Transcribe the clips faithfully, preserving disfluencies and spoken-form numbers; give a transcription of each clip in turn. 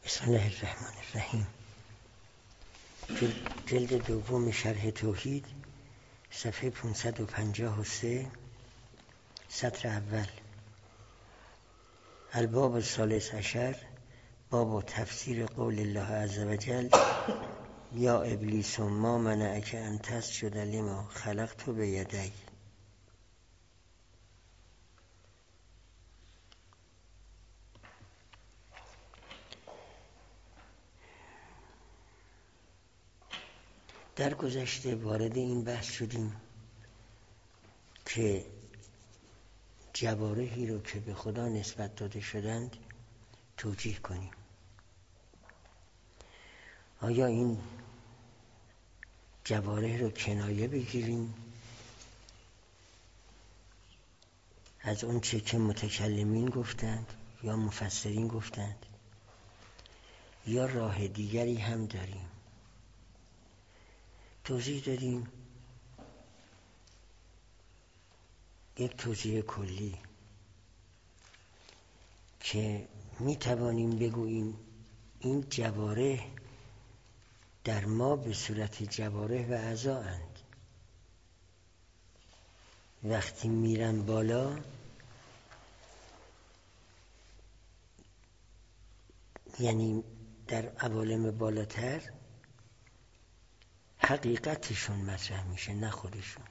بسم الله الرحمن الرحیم. جلد دوم شرح توحید، صفحه پانصد و پنجاه و سه، سطر اول. الباب الثالث عشر، باب تفسیر قول الله عز و جل یا ابلیس ما منعک ان تسجد لما خلقت بیدی. در گذشته وارد این بحث شدیم که جوارحی رو که به خدا نسبت داده شدند توجیه کنیم. آیا این جوارح رو کنایه بگیریم از اون چه که متکلمین گفتند یا مفسرین گفتند، یا راه دیگری هم داریم؟ توضیح دادیم یک توضیح کلی که می توانیم بگوییم این جوارح در ما به صورت جوارح و اعضا اند. وقتی میرن بالا یعنی در عوالم بالاتر حقیقتشون مطرح میشه، نه خودشون.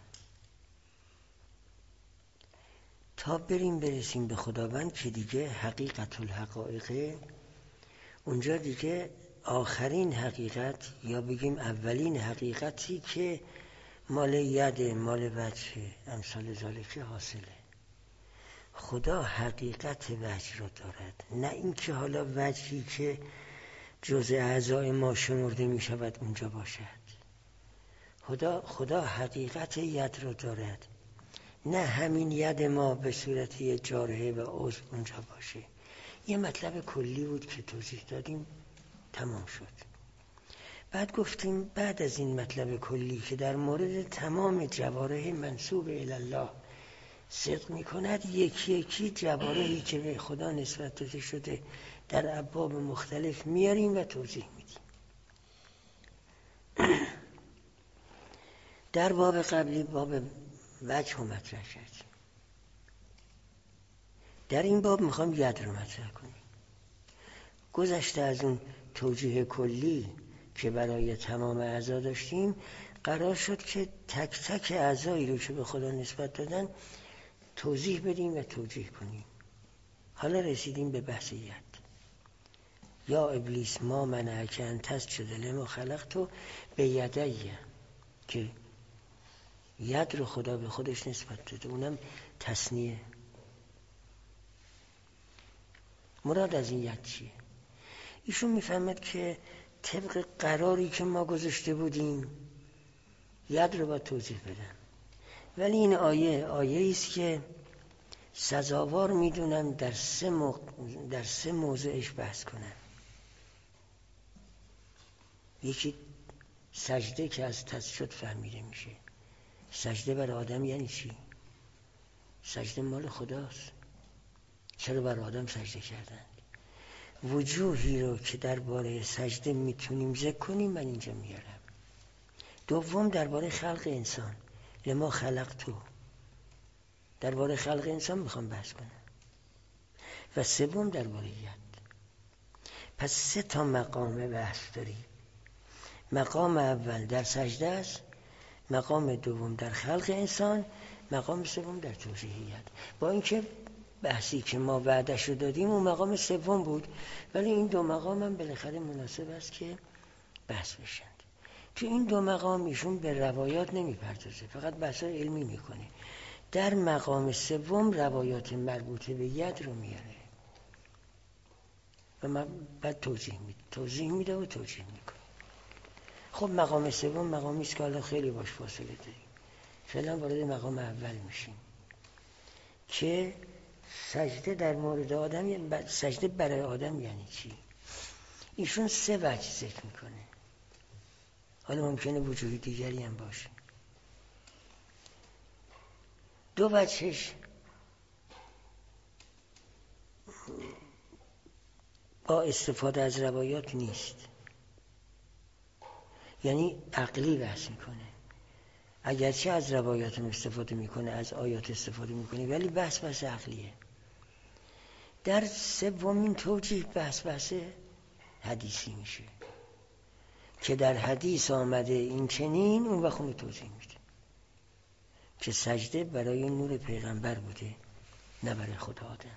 تا بریم برسیم به خداوند که دیگه حقیقت الحقایقه، اونجا دیگه آخرین حقیقت یا بگیم اولین حقیقتی که مال ید مال وجه امثال ذالکه حاصله. خدا حقیقت وجه رو دارد، نه اینکه حالا وجهی که جزء اعضای ما شمرده می شود اونجا باشد. خدا خدا حقیقت ید رو دارد، نه همین ید ما به صورت یه جارحه و عضو اونجا باشه. یه مطلب کلی بود که توضیح دادیم، تمام شد. بعد گفتیم بعد از این مطلب کلی که در مورد تمام جوارح منسوب الی الله صدق می کند، یکی یکی جوارحی که به خدا نسبت داده شده در ابواب مختلف میاریم و توضیح میدیم. در باب قبلی باب وجه رو مطرح کردیم. در این باب میخوام ید رو مطرح کنیم. گذشته از اون توجیه کلی که برای تمام اعضا داشتیم، قرار شد که تک تک اعضایی رو که به خدا نسبت دادن توضیح بدیم و توجیه کنیم. حالا رسیدیم به بحث ید. یا ابلیس ما منعک ان تسجد لما خلقت بیدی، که ید رو خدا به خودش نسبت داده، اونم تثنیه. مراد از این ید چیه؟ ایشون میفهمد که طبق قراری که ما گذاشته بودیم ید رو باید توضیح بدم، ولی این آیه آیه است که سزاوار میدونم در سه موقع در سه موضعش بحث کنم. یکی سجده که از تسجد فهمیده میشه. سجده بر آدم یعنی چی؟ سجده مال خداست. چرا بر آدم سجده کردند؟ وجوهی رو که درباره سجده میتونیم ذکر کنیم من اینجا میارم. دوم درباره خلق انسان، لما خلقتو، درباره خلق انسان میخوام بحث کنم. و سوم درباره ید. پس سه تا مقام بحث داریم. مقام اول در سجده است، مقام دوم در خلق انسان، مقام سوم در توضیح ید. با اینکه بحثی که ما وعده‌شو دادیم اون مقام سوم بود، ولی این دو مقام هم بالاخره مناسب است که بحث بشند. تو این دو مقام ایشون به روایات نمیپردازه، فقط بحث‌های علمی میکنه. در مقام سوم روایات مربوطه به ید رو میاره و من بعد توضیح میده توضیح میده و توجیه میکنه. خب مقام سوم مقامی است که حالا خیلی باش فاصله داریم. فعلا وارد مقام اول میشیم که سجده در مورد آدم، یعنی سجده برای آدم یعنی چی؟ ایشون سه وجه ذکر میکنه، حالا ممکنه وجوه دیگری هم باشه. دو وجهش با استفاده از روایات نیست، یعنی عقلی بحث میکنه. اگرچه از روایات استفاده میکنه، از آیات استفاده میکنه، ولی بحث بحث عقلیه. در سومین توجیه بحث بحث حدیثی میشه که در حدیث آمده این چنین، اون وقت اون توضیح میده که سجده برای نور پیغمبر بوده، نه برای خود آدم.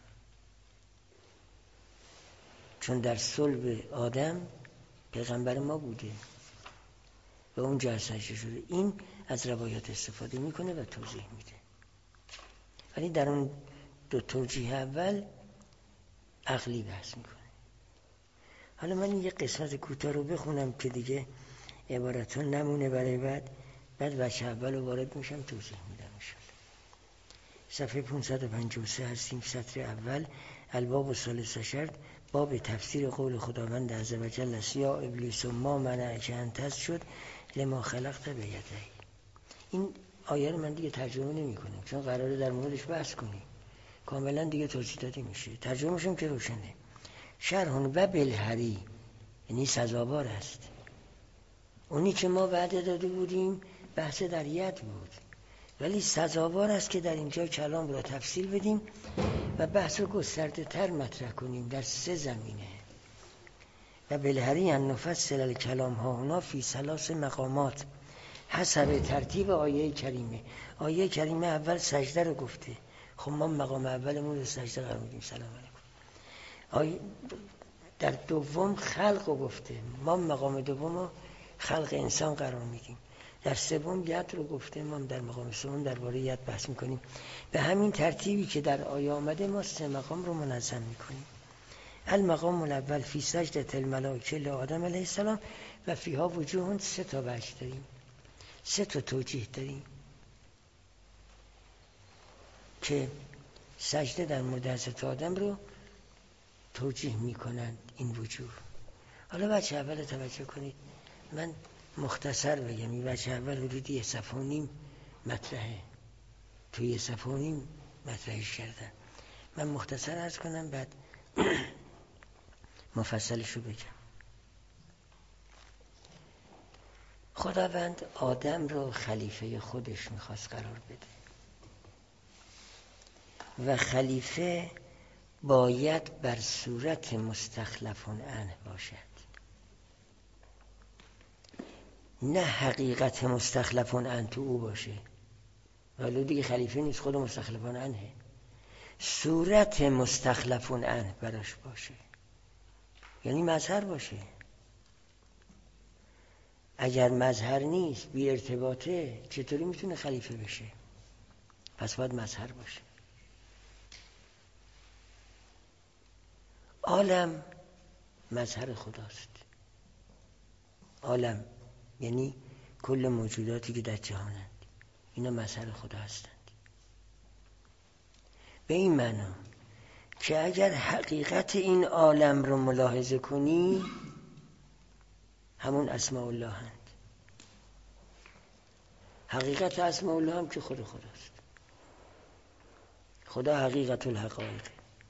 چون در صلب آدم پیغمبر ما بوده و اون جا سجده شده. این از روایات استفاده میکنه و توضیح میده. ولی در اون دو توجیه اول عقلی بحث میکنه. حالا من یه قسمت کوتاه رو بخونم که دیگه عبارتون نمونه برای بعد، بعد بچه اول رو وارد میشم توضیح میدم انشاءالله. صفحه پانصد و پنجاه و سه هستیم، سطر اول، الباب و ثالث عشر، باب تفسیر قول خداوند عزوجل است یا ابلیس و ما منعک ان تسجد شد لما خلقت بیدی. این آیه رو من دیگه ترجمه نمی کنم چون قراره در موردش بحث کنیم، کاملا دیگه توضیح داده میشه، ترجمه‌ش هم که روشنه. شرح و بالحری، یعنی سزاوار است. اونی که ما وعده داده بودیم بحث در ید بود، ولی سزاوار است که در اینجا کلام را تفصیل بدیم و بحث رو گسترده تر مطرح کنیم در سه زمینه. و بالحری ان نفصل الکلام ها هنا فی ثلاث مقامات حسب ترتیب آیه کریمه. آیه کریمه اول سجده رو گفته، خب ما مقام اولمون رو سجده قرار میدیم، سلام علیکم. آیه در دوم خلق رو گفته، ما مقام دوم رو خلق انسان قرار میدیم. در سوم ید رو گفته، ما در مقام سوم درباره ید بحث میکنیم. به همین ترتیبی که در آیه آمده ما سه مقام رو منظم میکنیم. المقام الاول فی سجدة الملائکه لآدم علیه السلام و فیها وجوه، سه تا وجه داریم، سه تا توجیه داریم که سجده در مورد حضرت آدم رو توجیه میکنند این وجوه. حالا بچه اول توجه کنید، من مختصر بگم. این بچه اول حدودی یه صفحه و نیم مطرحه، توی یه صفحه و نیم مطرحش کردن. من مختصر عرض کنم بعد مفصلشو بگم. خداوند آدم رو خلیفه خودش میخواست قرار بده و خلیفه باید بر صورت مستخلف عنه باشد، نه حقیقت مستخلف عنه تو او باشه. ولی دیگه خلیفه نیست، خود مستخلف عنه، صورت مستخلف عنه براش باشه، یعنی مظهر باشه. اگر مظهر نیست، بی ارتباطه، چطوری میتونه خلیفه بشه؟ پس باید مظهر باشه. عالم مظهر خداست. عالم یعنی کل موجوداتی که در جهانند، اینا مظهر خدا هستند. به این معنا که اگر حقیقت این عالم رو ملاحظه کنی، همون اسماء الله هست. حقیقت اسماء الله هم که خود خداست. خدا حقیقت الحقایق.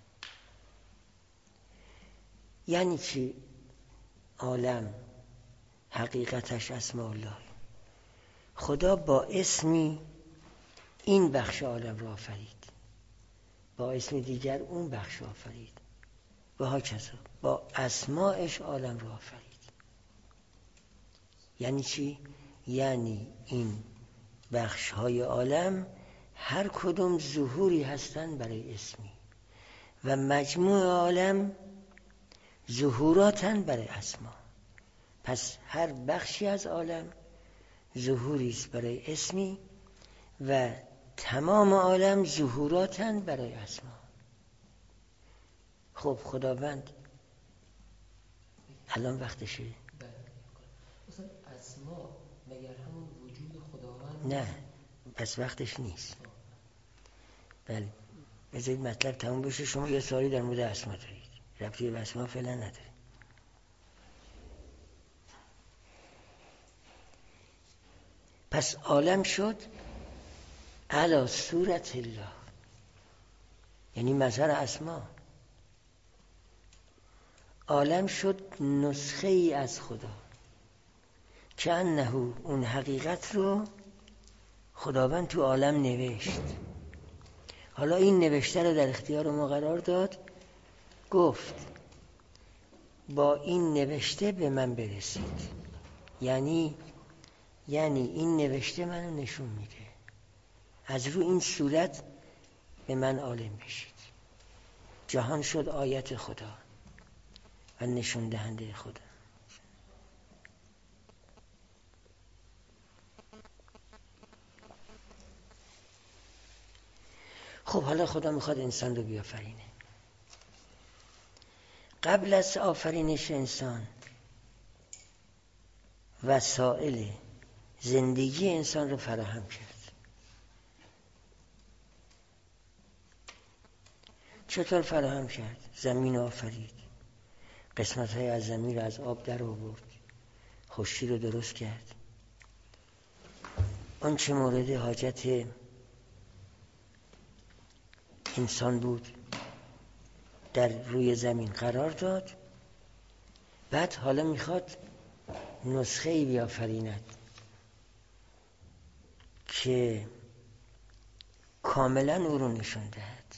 یعنی چی؟ عالم حقیقتش اسماء الله. خدا با اسمی این بخش عالم را آفرید، با اسم دیگر اون بخش آفرید و هاکذا با اسماءش عالم را آفرید. یعنی چی؟ یعنی این بخش های عالم هر کدوم ظهوری هستن برای اسمی و مجموع عالم ظهوراتن برای اسما. پس هر بخشی از عالم ظهوری است برای اسمی و تمام عالم ظهوراتن برای اسما. خب خداوند الان وقتشه؟ مثلا اسما مگر همون وجود خداوند؟ نه، پس وقتش نیست. بله، بذارید مطلب تموم بشه. شما یه سوالی در مورد اسما دارید، ربطی به اسما فعلا نداره. پس عالم شد علی صورت الله، یعنی مظهر اسما. عالم شد نسخه ای از خدا، که انه اون حقیقت رو خداوند تو عالم نوشت. حالا این نوشته رو در اختیار ما قرار داد، گفت با این نوشته به من برسید. یعنی یعنی این نوشته منو نشون میده، از رو این صورت به من عالم بشید. جهان شد آیت خدا و نشون دهنده خدا. خب حالا خدا میخواد انسان رو بیافرینه. قبل از آفرینش انسان وسائل زندگی انسان رو فراهم کرد. چطور فراهم کرد؟ زمین آفرید، قسمت‌های از زمین رو از آب در آورد، خشکی رو درست کرد، آن چه مورد حاجت انسان بود در روی زمین قرار داد. بعد حالا میخواد نسخه ای بیافریند که کاملا او رو نشون دهد.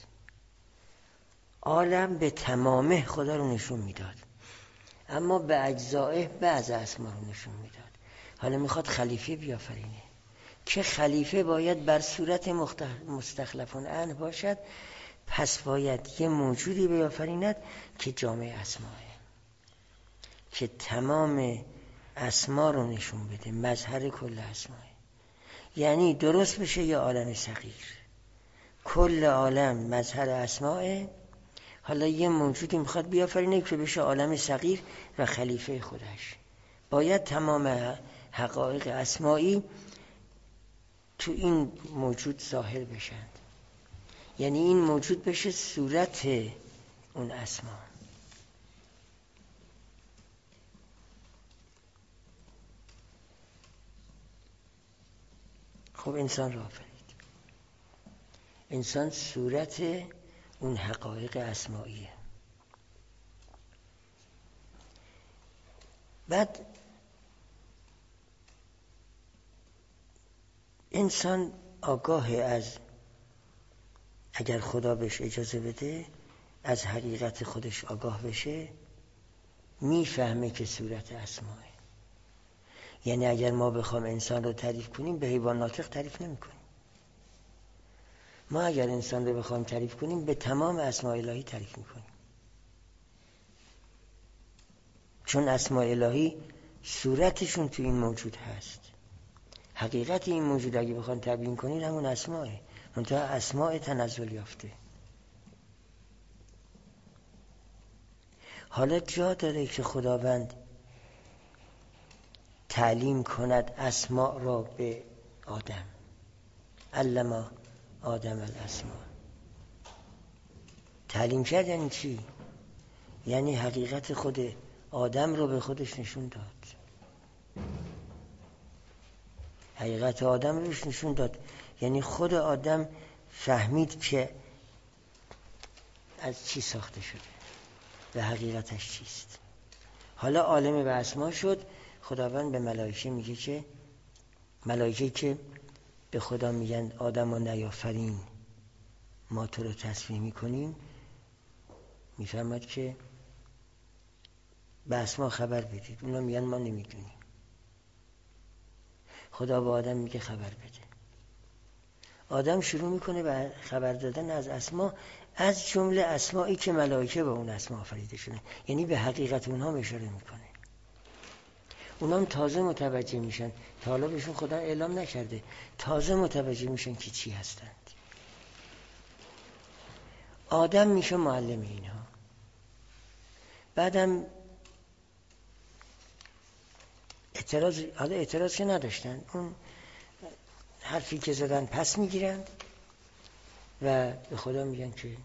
عالم به تمامه خدا رو نشون میداد، اما به اجزائه بعض اسما رو نشون میداد. حالا میخواد خلیفه بیافرینه که خلیفه باید بر صورت مستخلفون عنه باشد. پس باید یه موجودی بیافریند که جامع اسماه، که تمام اسما رو نشون بده، مظهر کل اسماه. یعنی درست بشه یه عالم صغیر، کل عالم مظهر اسماه. حالا یه موجودی میخواد بیافرینه که بشه عالم صغیر و خلیفه خودش. باید تمام حقایق اسمایی تو این موجود ظاهر بشن، یعنی این موجود بشه صورت اون اسما. خب انسان رو آفرید، انسان صورت اون حقایق اسماییه. بعد انسان آگاه از، اگر خدا بهش اجازه بده، از حقیقت خودش آگاه بشه، میفهمه که صورت اسماه. یعنی اگر ما بخوام انسان رو تعریف کنیم به حیوان ناطق تعریف نمی کنیم. ما اگر انسان رو بخوام تعریف کنیم به تمام اسماء الهی تعریف می کنیم، چون اسماء الهی صورتشون تو این موجود هست. حقیقت این موجود اگه بخوام تبیین کنید همون اسماءه، منتها اسماء تنزل یافته. حالا جا داره که خداوند تعلیم کند اسماء را به آدم. علم آدم الاسماء. تعلیم کرد یعنی چی؟ یعنی حقیقت خود آدم رو به خودش نشون داد. حقیقت آدم رو بهش نشون داد، یعنی خود آدم فهمید که از چی ساخته شده و حقیقتش چیست. حالا عالم به اسما شد. خداوند به ملائکه میگه که ملائکه که به خدا میگن آدم رو نیافرین، ما تو رو تصفیه میکنیم، میفهمد که به اسما خبر بدید. اونا میگن ما نمیدونیم. خدا به آدم میگه خبر بده. آدم شروع میکنه به خبر دادن از اسما، از جمله اسمایی که ملائکه به اون اسما آفریده شدن، یعنی به حقیقت اونها اشاره میکنه. اونا هم تازه متوجه میشن، تا حالا بهشون خدا اعلام نکرده، تازه متوجه میشن که چی هستند. آدم میشه معلم اینها. بعدم اعتراض، حالا اعتراض که نداشتن، اون حرفی که زدن پس میگیرن و به خدا میگن که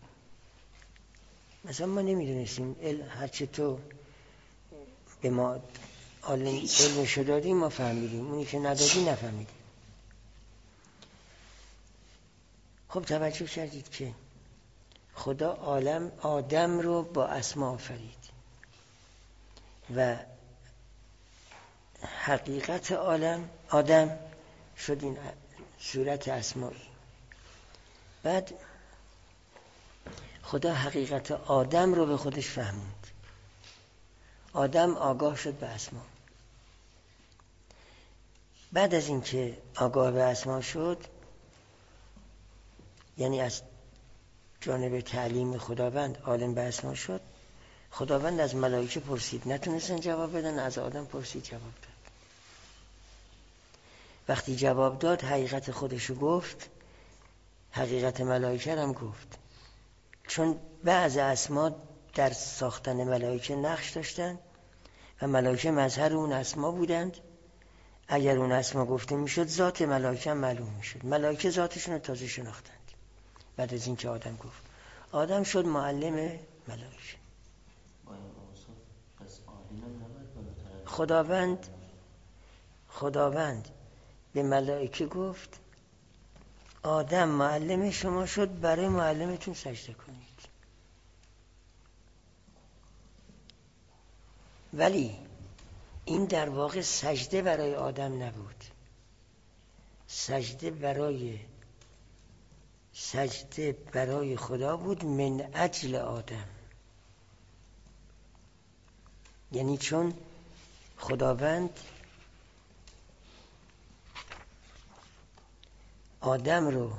مثلا ما نمیدونستیم، هرچه تو به ما علمشو دادیم ما فهمیدیم، اونی که ندادی نفهمیدیم. خب توجه کردید که خدا عالم آدم رو با اسما آفرید. و حقیقت عالم آدم شد این صورت اسمایی. بعد خدا حقیقت آدم رو به خودش فهموند. آدم آگاه شد به اسما. بعد از اینکه آگاه به اسما شد، یعنی از جانب تعلیم خداوند عالم به اسما شد، خداوند از ملائکه پرسید، نتونستن جواب بدن، از آدم پرسید، جواب داد. وقتی جواب داد حقیقت خودشو گفت، حقیقت ملائکه هم گفت. چون بعض اسما در ساختن ملائکه نقش داشتن و ملائکه مظهر اون اسما بودند. اگر اون اسما گفته میشد ذات ملائکه هم معلوم میشد. ملائکه ذاتشون رو تازه شناختند بعد از اینکه آدم گفت. آدم شد معلم ملائکه. خداوند خداوند به ملائکه گفت آدم معلم شما شد، برای معلمتون سجده کنید. ولی این در واقع سجده برای آدم نبود، سجده برای سجده برای خدا بود، من اجل آدم. یعنی چون خداوند آدم رو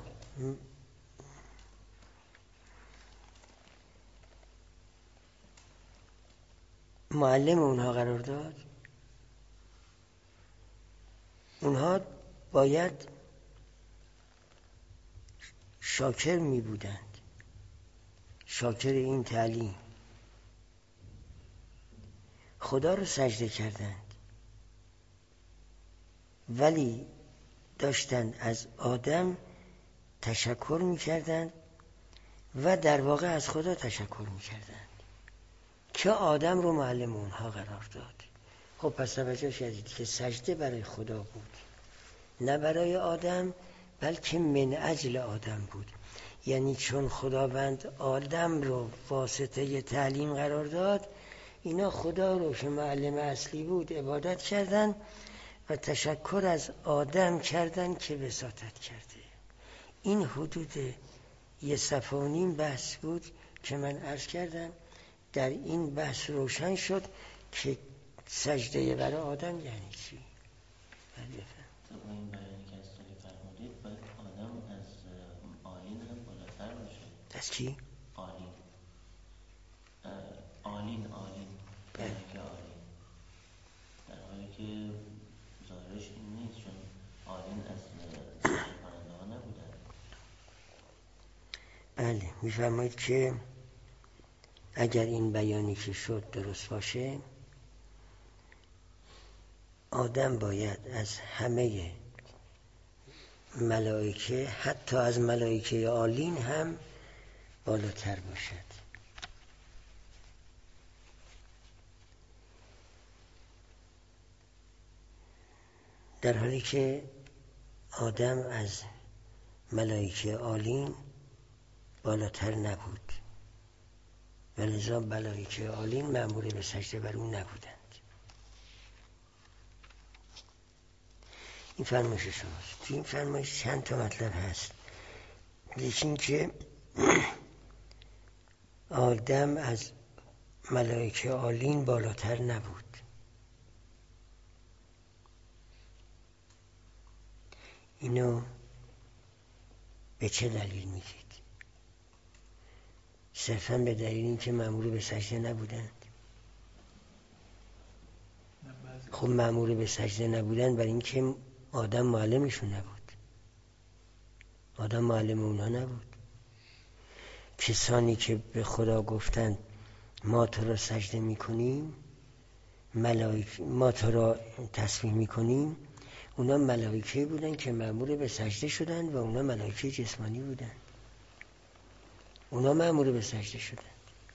معلم اونها قرار داد، اونها باید شاکر می بودند، شاکر این تعلیم. خدا رو سجده کردند ولی داشتند از آدم تشکر می کردند و در واقع از خدا تشکر می کردند که آدم رو معلم اونها قرار داد. خب پس توجه کردید که سجده برای خدا بود، نه برای آدم، بلکه من اجل آدم بود. یعنی چون خداوند آدم رو واسطه تعلیم قرار داد، اینا خدا رو که معلم اصلی بود عبادت کردن و تشکر از آدم کردن که وساطت کرده. این حدود یه صفحه و نیم بحث بود که من عرض کردم. در این بحث روشن شد که سجده برای آدم یعنی چی. طبعا این بیانی که از طوری فرمودید باید آدم از آلین هم بالاتر باشه. از کی؟ آلین آلین آلین که آلین، در حالی که ظاهرش این نیست، چون آلین از سجده کننده ها نبودن. بله میفرمایید که اگر این بیانی که شد درست باشه، آدم باید از همه ملائکه، حتی از ملائکه عالین هم بالاتر باشد. در حالی که آدم از ملائکه عالین بالاتر نبود و لذا ملائکه عالین مأمور به سجده بر او نبودند. این فرمایش شماست. تو این فرمایش چند تا مطلب هست. یکی این که آدم از ملائکه عالین بالاتر نبود. اینو به چه دلیل میگید؟ صرفاً به دلیل این که مأمور به سجده نبودند. خب مأمور به سجده نبودند برای این که آدم معلمشون نبود، آدم معلم اونها نبود. کسانی که به خدا گفتند ما تو را سجده میکنیم، ملائکه ما تو را تسبیح میکنیم، اونا ملائکه بودن که مأمور به سجده شدند و اونا ملائکه جسمانی بودن. اونا مأمور به سجده شدند.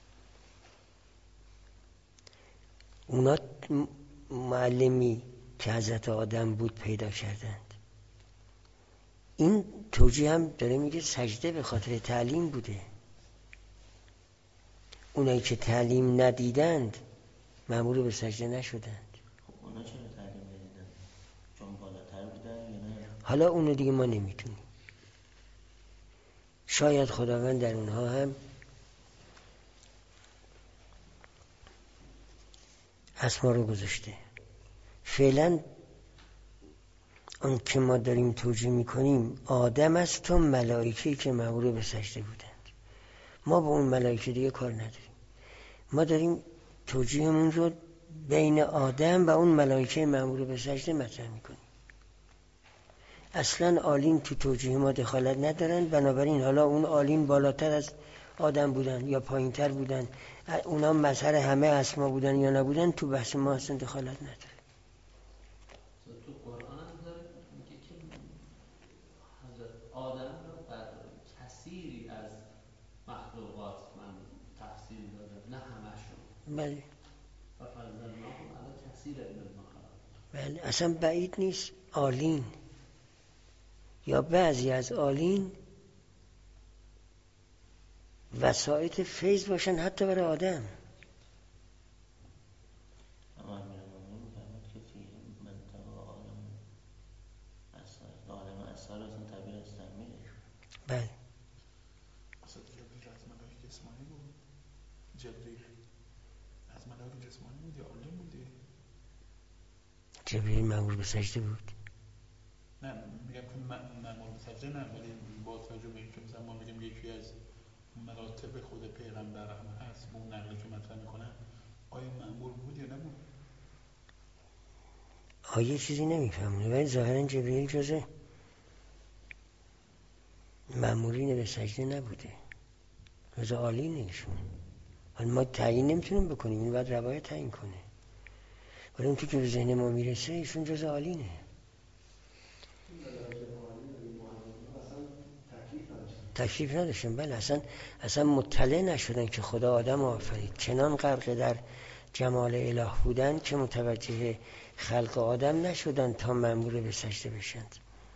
اونا معلمی که حضرت آدم بود پیدا کردند. این توجیه هم داره میگه سجده به خاطر تعلیم بوده. اونایی که تعلیم ندیدند مأمور به سجده نشدند. خب اونا چرا تعلیم ندیدن؟ چون بالاتر بودن یا نه؟ حالا اونو دیگه ما نمیتونیم. شاید خداوند در اونها هم اسما رو گذاشته. فعلا اون که ما داریم توجیه میکنیم آدم است تا ملائکه‌ای که مأمور به سجده بودند. ما با اون ملائکه دیگه کار نداریم. ما داریم توجیهمون رو بین آدم و اون ملائکه مأمور به سجده مطرح میکنیم. اصلا آلین تو توجیه ما دخالت ندارن، بنابراین حالا اون آلین بالاتر از آدم بودن یا پایینتر بودن، اونا مظهر همه اسما بودن یا نبودن، تو بحث ما اصلا دخالت نداره. تو قرآن هم داره میگه که حضرت آدم رو بر کثیری از مخلوقات من تفصیل داده، نه همشون. بله. و فضلناهم علی کثیر من المخلوقات. بله، اصلا بعید نیست آلین یا بعضی از آلین وسایط فیض باشن حتی برای آدم. اما امیرالمومنین می‌فرماد که فی منطقه عالم اثر، عالم اثر اصلا تعبیر از تعمیره. بله. اصلا جبریل از ملائکه جسمانی بود؟ جبریل از ملائکه جسمانی بود یا عالم بودی؟ جبریل مأمور به سجده بود. نه میگم که مأمور به سجده نه، ولی با توجه به اینکه مثلا ما میگیم یکی از مراتب خود پیغمبر هم هست، به اون نقلی که مطرح میکنن، آیا مأمور بود یا نبود؟ آیه چیزی نمیفهمونه، ولی ظاهرا جبریل جزء مأمورین به سجده نبوده، جزء آلینشون. حالا ما تعیین نمیتونیم بکنیم، این باید روایت تعیین کنه، ولی اون که به ذهن ما میرسه ایشون جزء آلینه. تکلیف نداشتن. بله، اصلا اصلا مطلع نشدن که خدا آدم آفرید، چنان غرق در جمال اله بودن که متوجه خلق آدم نشدن تا مأمور به سجده بشند.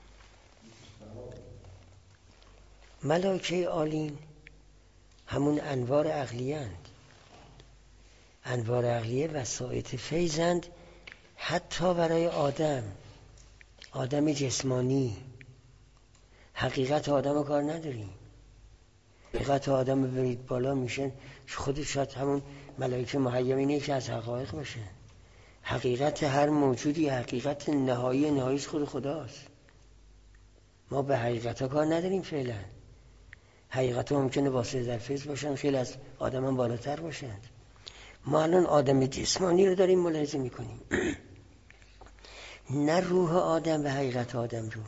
ملائکه عالین همون انوار عقلیه اند. انوار عقلیه وسایط فیضند حتی برای آدم، آدم جسمانی. حقیقت آدم رو کار نداریم. حقیقت آدم رو برید بالا میشن خودش شاید همون ملائکه محیمینه که از حقایق باشه. حقیقت هر موجودی حقیقت نهایی نهاییش خود خداست. ما به حقیقت ها کار نداریم فعلا. حقیقت ها ممکنه واسه در فیض باشن، خیلی از آدم هم بالاتر باشن. ما الان آدم جسمانی رو داریم ملاحظه میکنیم نه روح آدم و حقیقت آدم رو.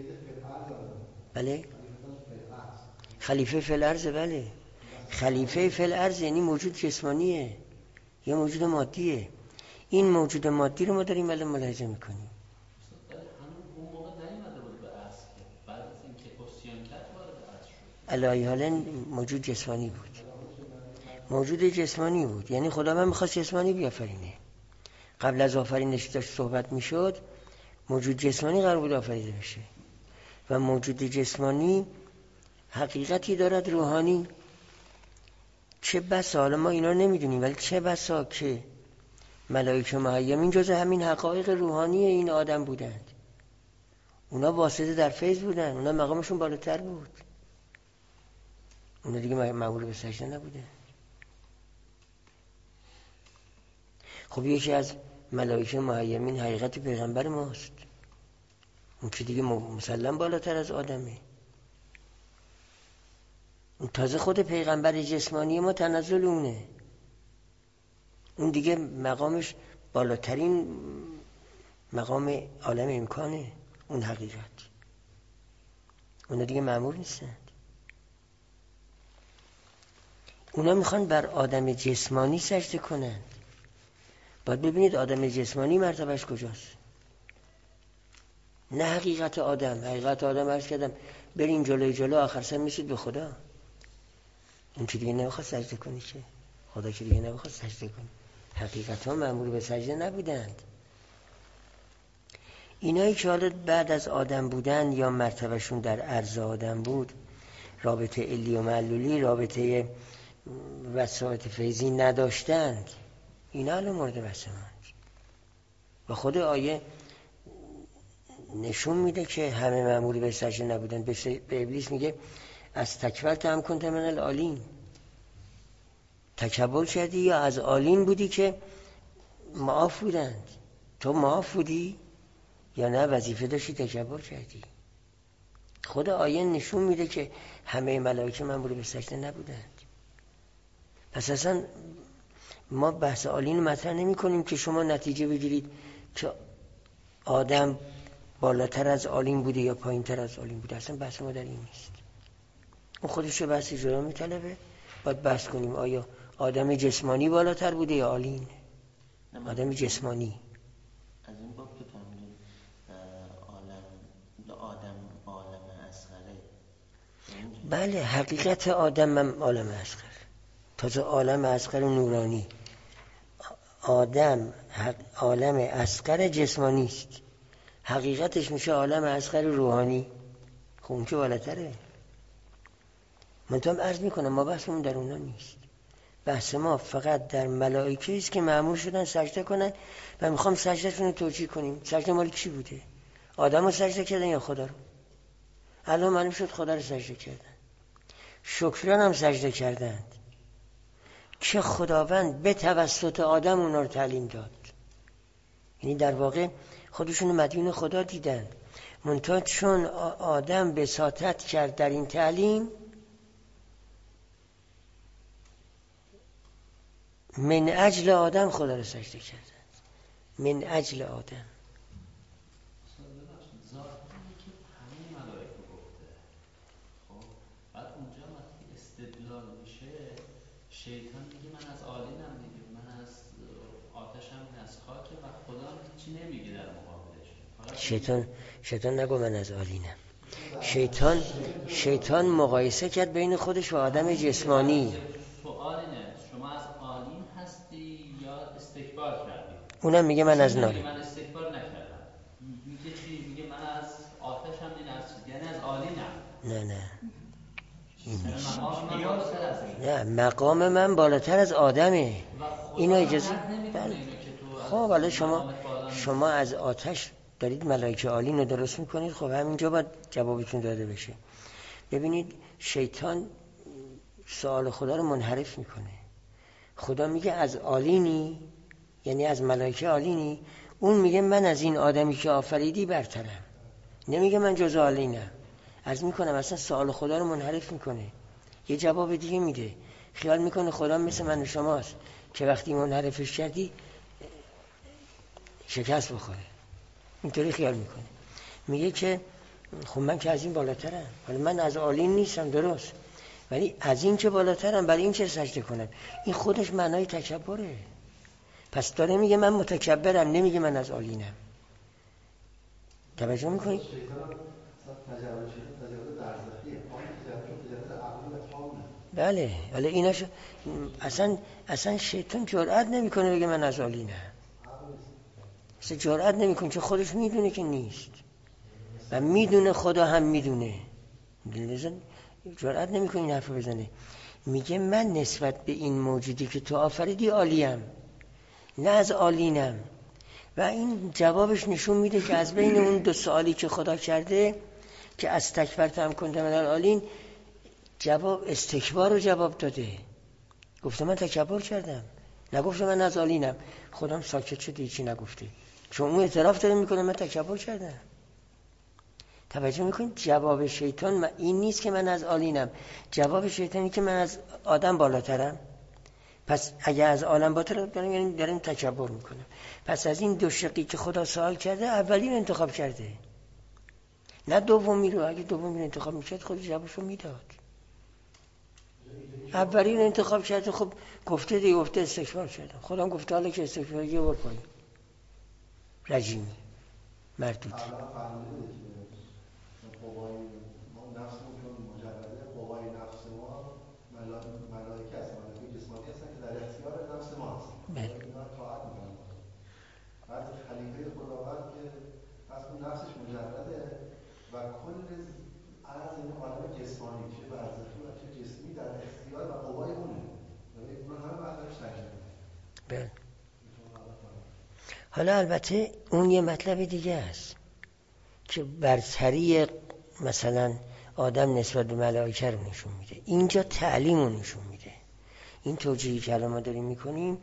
بله، خلیفه فی الارض. بله، خلیفه فی الارض یعنی موجود جسمانیه یا موجود مادیه. این موجود مادی رو ما داریم الان ملاحظه میکنیم. همون اون موقع نیومده بود به اصل، بعد از اینکه عصیان کرد وارد اصل شد. علایه حالا موجود جسمانی بود. موجود جسمانی بود یعنی خدا من میخواست جسمانی بیافرینه. قبل از آفرینش داشت صحبت میشد، موجود جسمانی قرار بود آفریده بشه و موجود جسمانی حقیقتی دارد روحانی. چه بسا، حالا ما اینا نمیدونیم، ولی چه بسا که ملائکه محیمین جز همین حقایق روحانی این آدم بودند. اونا واسطه در فیض بودن، اونا مقامشون بالاتر بود، اونا دیگه مأمور به سجده نبودن. خب یکی از ملائکه محیمین حقیقت پیغمبر ماست، اون که دیگه مسلم بالاتر از آدمه. اون تازه خود پیغمبر جسمانی ما تنزل اونه، اون دیگه مقامش بالاترین مقام عالم امکانه. اون حقیقت اونا دیگه مأمور نیستند. اونا میخوان بر آدم جسمانی سجده کنند. باید ببینید آدم جسمانی مرتبهش کجاست، نه حقیقت آدم. حقیقت آدم عرض کردم برین جلوی جلو آخر سر میشید به خدا. اون که دیگه نمیخواد سجده کنی، که خدا که دیگه نمیخواد سجده کنی. حقیقت ها مأمور به سجده نبودند. اینایی که حالا بعد از آدم بودن یا مرتبهشون در عرض آدم بود، رابطه علی و معلولی، رابطه وسایط فیضی نداشتند، اینا الان مورد بحث ما و خود آیه نشون میده که همه مأمور به سجده نبودن. به, به ابلیس میگه از تکبرت هم کنت من العالین، تکبر کردی یا از عالین بودی که معاف بودند؟ تو معاف بودی یا نه وظیفه داشتی تکبر کردی؟ خود آیه نشون میده که همه ملائکه مأمور به سجده نبودند. پس اصلا ما بحث عالین رو مطرح نمی کنیم که شما نتیجه بگیرید که آدم بالاتر از عالین بوده یا پایین تر از عالین بوده. اصلا بحث ما در این نیست. اون خودش رو بحثی جدا میطلبه. باید بحث کنیم آیا آدم جسمانی بالاتر بوده یا عالین؟ آدم جسمانی از این باب که فهمیدیم عالم آدم عالم اصغره. بله حقیقت آدم هم عالم اصغر، تازه عالم اصغر نورانی. آدم عالم اصغر جسمانی است، حقیقتش میشه عالم اصغر روحانی. خب اون که بالاتره. منتها عرض میکنم ما بحثمون در اونا نیست. بحث ما فقط در ملائکه است که مأمور شدن سجده کنن و میخوام سجدهشون رو توجیه کنیم. سجده مال کی بوده؟ آدم رو سجده کردن یا خدا رو؟ الان معلوم شد خدا رو سجده کردن. شکران هم سجده کردند که خداوند به توسط آدم اونا رو تعلیم داد. یعنی در واقع خودشون مدیون خدا دیدن. منتها چون آدم بساطت کرد در این تعلیم، من اجل آدم خدا رو سجده کردند. من اجل آدم. ظاهری که همه ملائکه گفته. خب بعد اونجا وقتی استدلال میشه شیطان میگه من از عالینم دیگه، من از آتشم، از خاک و خدا هیچی نمیگه در مقابلش. شیطان شیطان نگو من از عالینم. شیطان شیطان مقایسه کرد بین خودش و آدم جسمانی. سوال اینه شما از عالین هستی یا استکبار کردی؟ اونم میگه من از نار. من استکبار نکردم. میگه چی؟ میگه من از آتشم، این از یعنی از عالینم. نه نه مقام من بالاتر از نه این. مقام من بالاتر از آدمه. اینو اجازه بله. خب حالا شما شما از آتش دارید ملائکه عالین رو درست میکنید. خب همینجا باید جوابتون داده بشه. ببینید شیطان سوال خدا رو منحرف میکنه. خدا میگه از عالینی، یعنی از ملائکه عالینی. اون میگه من از این آدمی که آفریدی برترم. نمیگه من جز عالینم. عرض میکنم اصلا سوال خدا رو منحرف میکنه، یه جواب دیگه میده. خیال میکنه خدا مثل من و شماست که وقتی منحرفش کردی شکست بخوره. اینطوری خیال میکنه. میگه که خب من که از این بالاترم، ولی من از عالین نیستم درست، ولی از این که بالاترم برای این چه سجده کنم؟ این خودش معنای تکبره. پس داره میگه من متکبرم، نمیگه من از عالینم. توجه میکنید؟ بله ولی ایناشو اصلا اصلا شیطان جرئت نمیکنه بگه من از عالینم. اصلا جرئت نمیکنه چون خودش میدونه که نیست و میدونه خدا هم میدونه. جرئت نمیکنه این حرفو بزنه. میگه من نسبت به این موجودی که تو آفریدی عالیم، نه از عالینم. و این جوابش نشون میده که از بین اون دو سوالی که خدا کرده که از تکبرت هم کنت من العالین، جواب استکبار رو جواب داده. گفته من تکبر کردم، نگفته من از عالینم. خودم ساکت شده هیچی نگفته چون اون اعتراف داره میکنه من تکبر کردم. توجه میکنید؟ جواب شیطان این نیست که من از عالینم. جواب شیطانی که من از آدم بالاترم. پس اگه از عالم بالاتر دارم یعنی دارم تکبر میکنم. پس از این دو شقی که خدا سوال کرده اولی رو انتخاب کرده، نه دومی رو. اگه دومی رو انتخاب میکرد خود جوابش رو میداد. اولی رو انتخاب کرده. خب گفته دیگه، گفته استکبار کردم. خودم گفته حالا که استکبار یه بار پایین رجیمی مردود. قوای ما نفسمون چون مجرده، قوای نفس ما ملائکه هستن، ملائکه جسمانی هستن که در اختیار نفس ما هستن. اینا طاعت میکنن. بعد خلیفه خداوند که پس اون نفسش مجرده و کل از این عالم جسمانی چه برزخی و چه جسمی در اختیار و قوای اونه. اونا همه بعدش تجربه. بله. حالا البته اون یه مطلب دیگه است که برتری مثلا آدم نسبت به ملائکه رو نشون میده، اینجا تعلیم رو نشون میده. این توجیهی که الان ما داریم میکنیم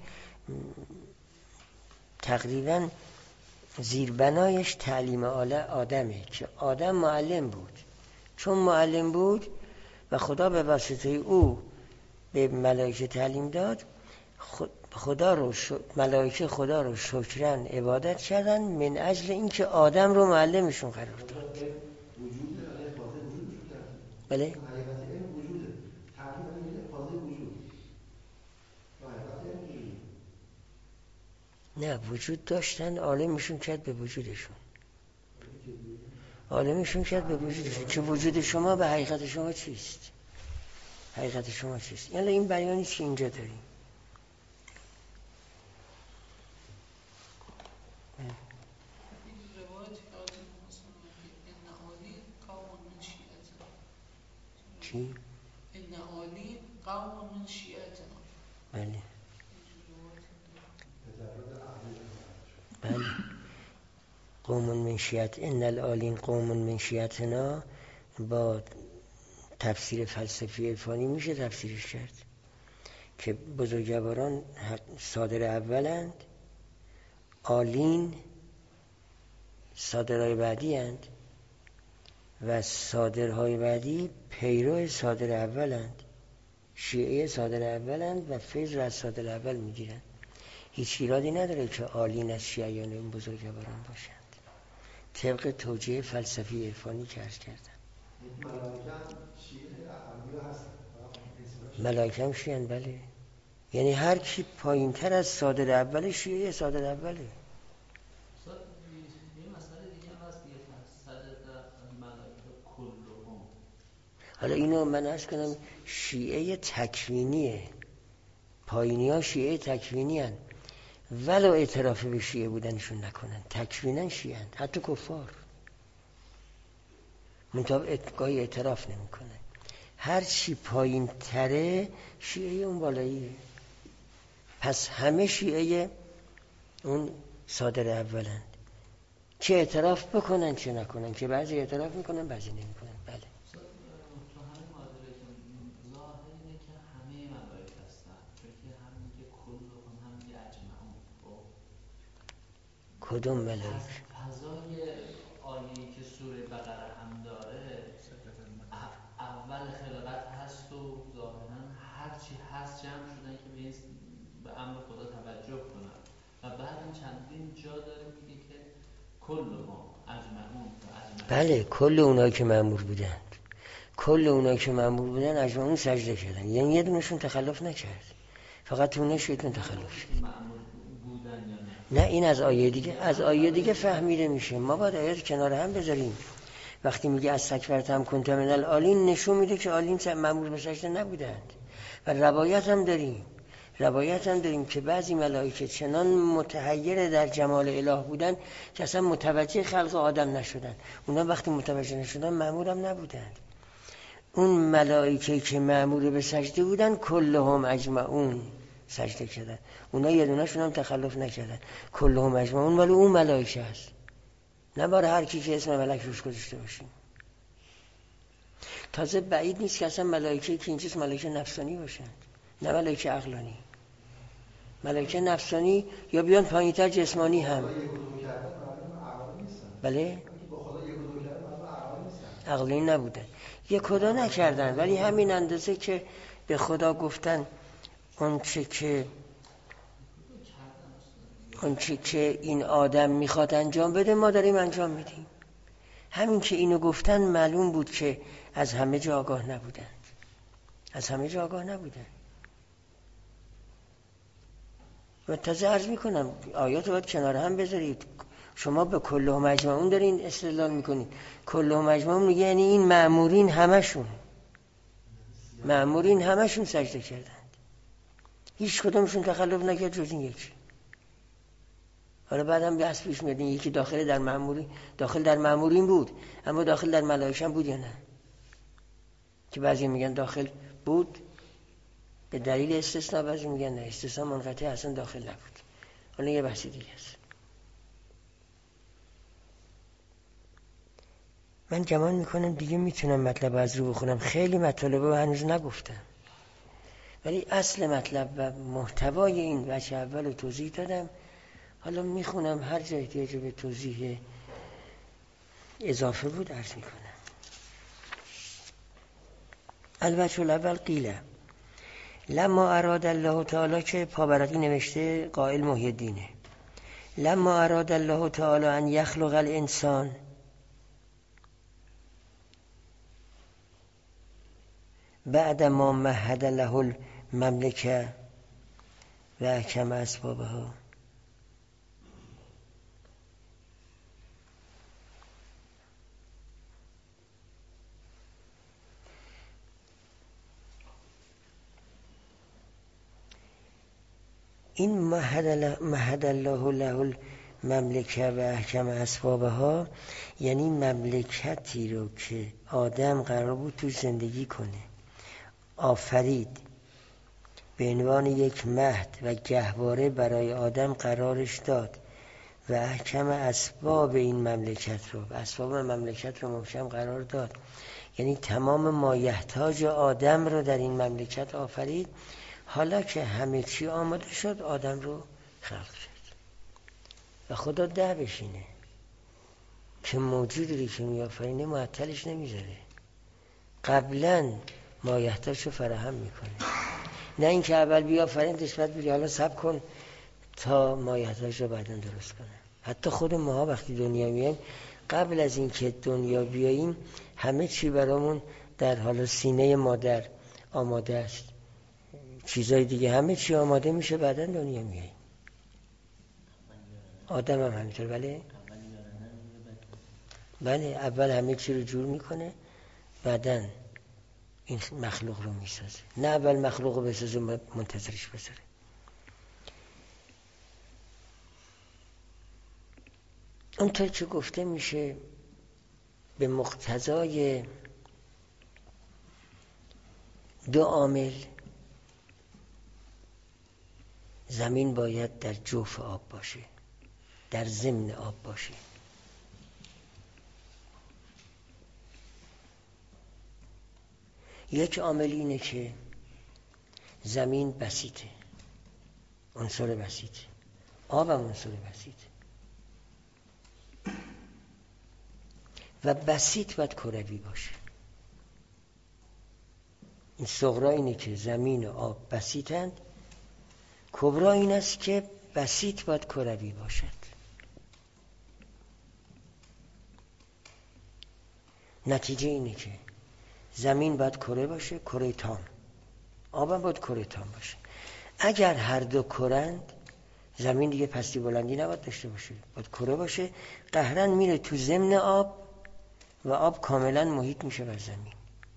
تقریبا زیربنایش تعلیم آدمه که آدم معلم بود، چون معلم بود و خدا به واسطه او به ملائکه تعلیم داد، خدا رو ش... ملائکه خدا رو شکرن عبادت کردن من اجل اینکه آدم رو معلمشون قرار داد. وجود فاضل وجودشون کرد. بله. حقیقت علم وجوده. تعلیم میگه فاضل وجود. حقیقت علم وجود. نه وجود داشتن، عالمشون کرد به وجودشون. عالمشون کرد به وجودشون که وجود شما به حقیقت شما چیست؟ حقیقت شما چیست؟ یعنی این بیانی که اینجا داریم. چی؟ ان عالی قوم من شیعتنا. بله. بله. قوم من شیعت ان العالین قوم من شیعتنا با تفسیر فلسفی عرفانی میشه تفسیرش کرد که بزرگواران صادر اولند، عالین صادرهای بعدی اند و صادرهای بعدی پیرو صادر اولند. شیعه صادر اولند و فیض را از صادر اول میگیرند. هیچ ایرادی نداره که عالین از شیعیان این بزرگواران باشند، طبق توجیه فلسفی عرفانی که عرض کردم. ملائکه هم شیعن. بله. یعنی هر کی پایین تر از صادر اوله شیعه صادر اوله. حالا اینو من عرض کنم شیعه تکوینیه، پایینی ها شیعه تکوینی هن ولو اعتراف به شیعه بودنشون نکنن، تکوینا شیعه هن، حتی کفار منطقه گاهی اعتراف نمی کنن. هر چی پایین تره شیعه اون بالاییه. پس همه شیعه اون صادر اولند، چه اعتراف بکنن چه نکنن، که بعضی اعتراف میکنن بعضی نمی کنن. بله. کدوم ملائکه؟ فضای آیه‌ای که سوره بقره هم داره اول خلقت هست و ظاهرا هر چی هست جمع شدن که به به امر خدا توجه کنن و بعد چندین جا داره میگه که کلهم اجمعون. بله کل اونایی که مأمور بودند، کل اونایی که مأمور بودن اجمعون سجده کردن، یعنی یه دونشون تخلف نکرد، فقط اون شیطان تخلف کرد. نه این از آیه دیگه، از آیه دیگه فهمیده میشه. ما باید آیات کنار هم بذاریم. وقتی میگه از تکبرت هم کنت من العالین نشون میده که عالین مأمور به سجده نبودند. و روایت هم داریم روایت هم داریم که بعضی ملائکه چنان متحیر در جمال اله بودن که اصلا متوجه خلق آدم نشدن. اونا وقتی متوجه نشدن مأمور هم نبودند. اون ملائکه که مأمور به سجده بودن کلهم اجمعون سجده کردن، اونا یه دونه‌شون هم تخلف نکردن. کلهم اجمعون ولی اون ملائکه است، نه برای هر کی که اسم ملک روش گذاشته باشیم. تازه بعید نیست که اصلا ملائکه که اینجاست ملائکه نفسانی باشند، نه ملائکه عقلانی. ملائکه نفسانی یا بیان پایین‌تر جسمانی هم. بله؟ عقلی نبودن، یک خدا نکردن، ولی همین اندازه که به خدا گفتن اون چه که اون چه که این آدم میخواد انجام بده ما داریم انجام میدیم. همین که اینو گفتن معلوم بود که از همه جا آگاه نبودن، از همه جا آگاه نبودن. و تازه عرض میکنم آیات رو باید کنار هم بذارید. شما به کلهم اجمعون دارین استدلال میکنید. کلهم اجمعون میگه یعنی این مأمورین همشون مأمورین همشون سجده کردند، هیچ کدومشون تخلف نکرد جز این یکی. حالا بعدم بحث پیش میاد یکی داخل در مأموری داخل در مأمورین بود اما داخل در ملائکه هم بود یا نه، که بعضی میگن داخل بود به دلیل استثناء، بعضی میگن نه استثناء منقطع اصلا داخل نبود. حالا یه بحث دیگه است. من گمان میکنم دیگه میتونم مطلب از رو بخونم، خیلی مطالب رو هنوز نگفتم، ولی اصل مطلب و محتوای این بچه اول رو توضیح دادم. حالا میخونم، هر جای احتیاج به توضیح اضافه بود عرض میکنم. البته الاول قیله لما اراد الله تعالی، که پابرقی نوشته، قائل محی الدینه، لما اراد الله تعالی ان یخلق الانسان بعد ما مهد له المملکه و احکم اسبابها. این مهد الله له المملکه و احکم اسبابها یعنی مملکتی رو که آدم قرار بود تو زندگی کنه آفرید، به عنوان یک مهد و گهواره برای آدم قرارش داد و احکم اسباب این مملکت رو، اسباب مملکت رو محکم قرار داد، یعنی تمام مایحتاج آدم رو در این مملکت آفرید. حالا که همه چی آماده شد آدم رو خلق شد و خدا ده بشینه که موجودی که میآفرینه معطلش نمیذاره، قبلا مایحتاج رو فراهم میکنه، نه اینکه اول بیافریندش بعد بگه حالا صبر کن تا مایحتاج رو بعداً درست کنه. حتی خود ما وقتی دنیا میایم، قبل از اینکه دنیا بیاییم همه چی برامون در حال سینه مادر آماده است، چیزای دیگه همه چی آماده میشه، بعداً دنیا میاییم. آدم هم همینطور. بله بله اول همه چی رو جور میکنه، بعداً این مخلوق رو میسازه، نه اول مخلوق رو بسازه منتظرش بذاره. اونطور که گفته میشه به مقتضای دو عامل زمین باید در جوف آب باشه، در ضمن آب باشه. یک عامل اینه که زمین بسیطه، عنصر بسیطه، آب هم عنصر بسیطه و بسیط باید کروی باشه. این صغرا اینه که زمین و آب بسیطند، کبرا این است که بسیط باید کروی باشد. نتیجه اینه که زمین باید کره باشه، کره تام، آب هم باید کره تام باشه. اگر هر دو کرند زمین دیگه پستی بلندی نباید داشته باشه، باید کره باشه، قهرن میره تو ضمن آب و آب کاملا محیط میشه بر زمین.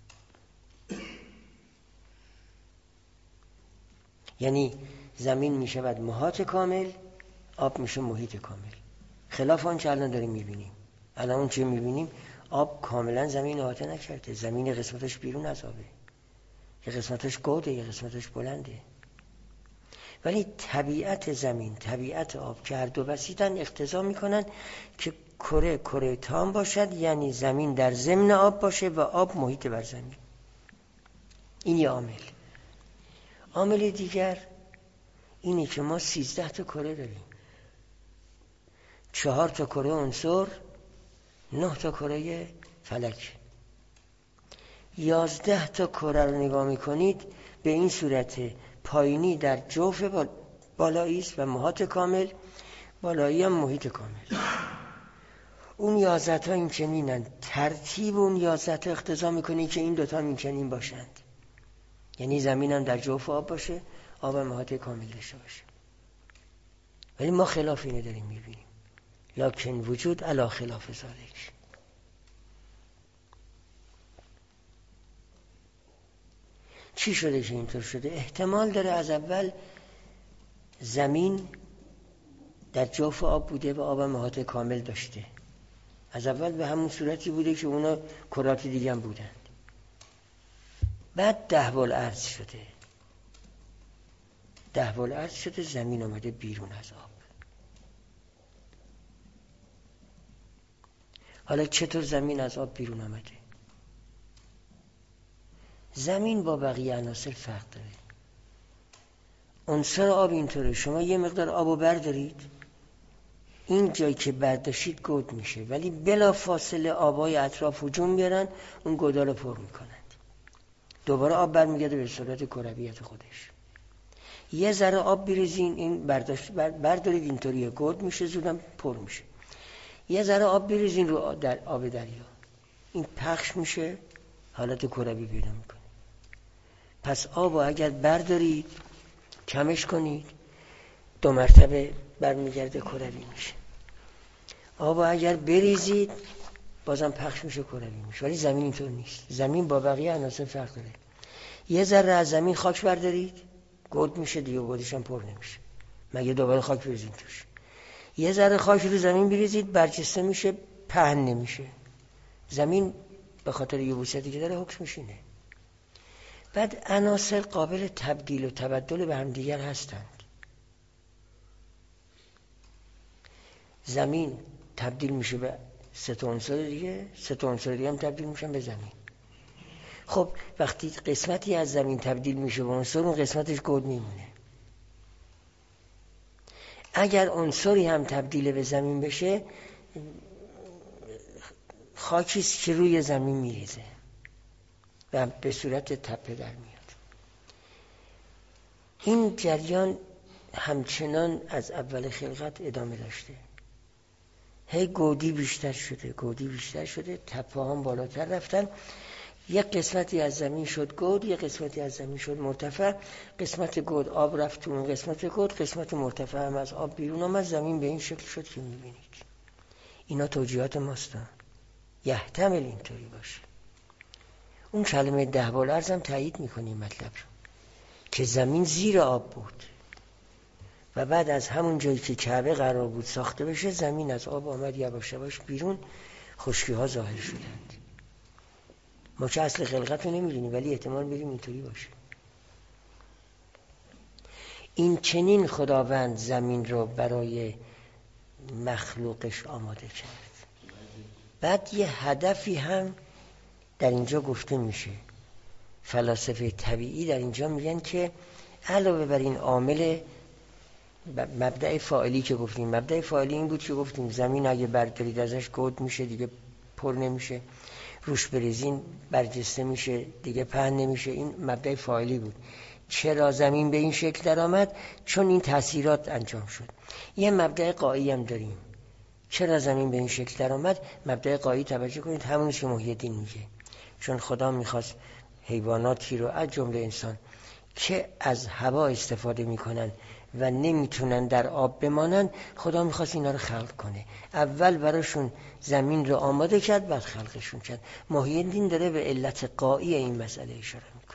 یعنی زمین میشه بعد محاط کامل، آب میشه محیط کامل، خلاف آنچه الان داریم میبینیم. الان اون چه میبینیم، آب کاملا زمین احاطه نکرده، زمین قسمتش بیرون از آبه، یه قسمتش گوده، یه قسمتش بلنده. ولی طبیعت زمین، طبیعت آب که هر دو بسیطن اقتضا میکنن که کره کره تام باشد، یعنی زمین در ضمن آب باشه و آب محیط بر زمین. این یه عامل. عامل دیگر اینه که ما سیزده تا کره داریم، چهار تا کره عنصر، نه تا کره فلک. یازده تا کره رو نگاه میکنید به این صورت: پایینی در جوف بالایی است و محاط کامل، بالایی هم محیط کامل. اون یازده تا این چنینن، ترتیب اون یازده تا اقتضا میکنه که این دوتا این چنین باشند، یعنی زمین هم در جوف آب باشه، آب هم محاط کامل داشته باشه. ولی ما خلاف اینه داریم میبینیم، لکن وجود علا خلاف ذالک. چی شده که اینطور شده؟ احتمال داره از اول زمین در جوف آب بوده و آب محاط کامل داشته، از اول به همون صورتی بوده که اونا کرات دیگه هم بودند. بعد ده والارض شده، ده والارض شده، زمین آمده بیرون از آب. حالا چطور زمین از آب بیرون آمده؟ زمین با بقیه عناصر فرق داره. عنصر آب اینطوره، شما یه مقدار آبو بردارید، این جایی که برداشتید گود میشه، ولی بلا فاصله آبای اطراف هجوم بیارن اون گودا رو پر میکنند، دوباره آب برمیگرده به صورت کرویت خودش. یه ذره آب بریزین، این برداشت بردارید اینطوریه، گود میشه، زودم پر میشه. یه ذره آب بریزین رو در آب دریا، این پخش میشه، حالت کروی پیدا میکنه. پس آبو اگر بردارید کمش کنید دو مرتبه برمیگرده کروی میشه. آبو اگر بریزید بازم پخش میشه کروی میشه. ولی زمین اینطور نیست. زمین با بقیه عناصر فرق داره. یه ذره از زمین خاک بردارید گود میشه دیگه، گودش هم پر نمیشه، مگه دوباره خاک بریزید توش. یه ذره خاک رو زمین بریزید برجسته میشه، پهن نمیشه. زمین به خاطر یبوستی که داره حکم میشینه. بعد عناصر قابل تبدیل و تبدل به هم دیگر هستند. زمین تبدیل میشه به سه تا عنصر دیگه، سه تا عنصر دیگه هم تبدیل میشن به زمین. خب وقتی قسمتی از زمین تبدیل میشه به عنصر، اون قسمتش گود میمونه. اگر عنصری هم تبدیل به زمین بشه، خاکیست که روی زمین میریزه و به صورت تپه در میاد. این جریان همچنان از اول خلقت ادامه داشته. هی گودی بیشتر شده، گودی بیشتر شده، تپه هم بالاتر رفتن. یک قسمتی از زمین شد گود، یک قسمتی از زمین شد مرتفع. قسمت گود آب رفت تو اون قسمت گود، قسمت مرتفع هم از آب بیرون آمد. زمین به این شکل شد که میبینید. اینا توجیهات ماست، یحتمل اینطوری باشه. اون کلمه ده بالعرض هم تایید میکنی مطلب رو که زمین زیر آب بود و بعد از همون جایی که کعبه قرار بود ساخته بشه، زمین از آب آمد یواش یواش بیرون، خشکی ها ظاهر شدند. ما که اصل خلقت رو نمیدونیم، ولی احتمال میدیم اینطوری باشه. این چنین خداوند زمین رو برای مخلوقش آماده کرد. بعد یه هدفی هم در اینجا گفته میشه. فلاسفه طبیعی در اینجا میگن که علاوه بر این عامل مبدأ فاعلی که گفتیم، مبدأ فاعلی این بود که گفتیم زمین اگه بردارید ازش گود میشه دیگه پر نمیشه، روش بریزین برجسته میشه دیگه پهن نمیشه. این مبدأ فاعلی بود. چرا زمین به این شکل در آمد؟ چون این تأثیرات انجام شد. یه مبدأ قایی هم داریم. چرا زمین به این شکل در آمد؟ مبدأ قایی توجه کنید، همونی که محی الدین میگه. چون خدا میخواست حیواناتی رو از جمله انسان که از هوا استفاده میکنن و نمیتونن در آب بمانن، خدا میخواست اینا رو خلق کنه. اول براشون زمین رو آماده کرد، بعد خلقشون کرد. محی الدین داره به علت قایی این مسئله اشاره میکنه.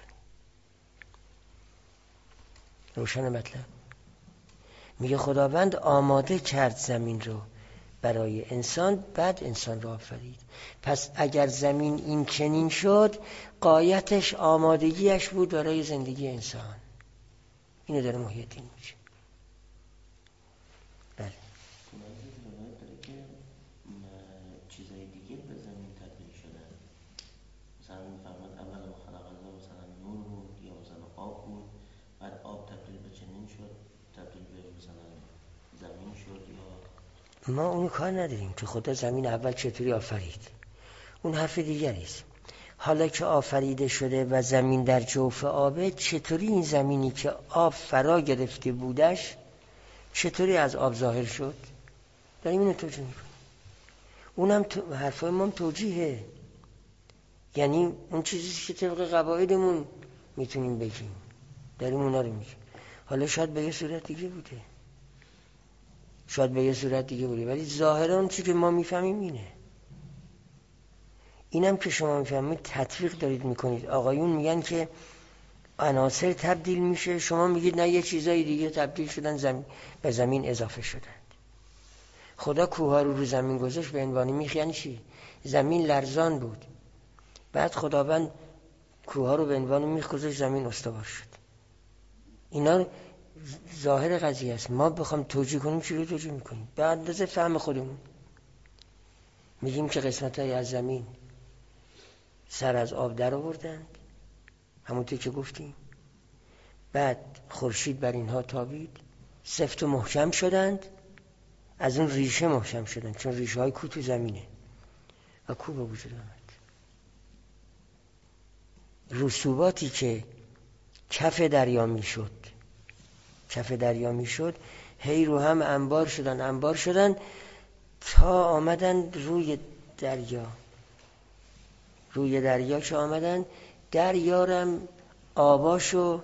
روشن مطلب؟ میگه خداوند آماده کرد زمین رو برای انسان، بعد انسان رو آفرید. پس اگر زمین این چنین شد، غایتش آمادگیش بود برای زندگی انسان. اینو داره محی الدین میگه. بله. داره که چیزای دیگه به زمین تبدیل شدن. مثلا میفرماد اول ما خلق الله مثلا نور بود یا مثلا آب بود، بعد آب تبدیل به چنین شد، تبدیل به مثلا زمین شد. یا ما اون کار نداریم که خدا زمین اول چطوری آفرید، اون حرف دیگریست. حالا که آفریده شده و زمین در جوف آبه، چطوری این زمینی که آب فرا گرفته بودش چطوری از آب ظاهر شد؟ داریم اینو توجیه میکنیم. اونم تو... حرفای ما هم توجیهه. یعنی اون چیزی که طبق قواعدمون میتونیم بگیم، داریم اونا رو میگیم. حالا شاید به یه صورت دیگه بوده، شاید به یه صورت دیگه بوده، ولی ظاهرا اون چیزی که ما میفهمیم اینه. اینم که شما میفهمید تطبیق دارید میکنید. آقایون میگن که عناصر تبدیل میشه، شما میگید نه یه چیزای دیگه تبدیل شدن، زمین به زمین اضافه شدند. خدا کوها رو رو زمین گذاشت به عنوان میخ، یعنی چی؟ زمین لرزان بود، بعد خداوند کوها رو به عنوان میخ گذاشت، زمین استوار شد. اینا ظاهر قضیه است. ما بخوام توجیه کنیم چی رو توجیه میکنیم؟ به اندازه فهم خودمون. میگیم که قسمت‌های از زمین سر از آب در آوردند، همونطور که گفتیم. بعد خورشید بر اینها تابید، سفت و محکم شدند، از اون ریشه محکم شدند، چون ریشه های کو تو زمینه و کو به وجود آمد. رسوباتی که کف دریا میشد کف دریا میشد هی رو هم انبار شدن انبار شدن تا آمدن روی دریا. روی دریا که آمدن، دریارم آباشو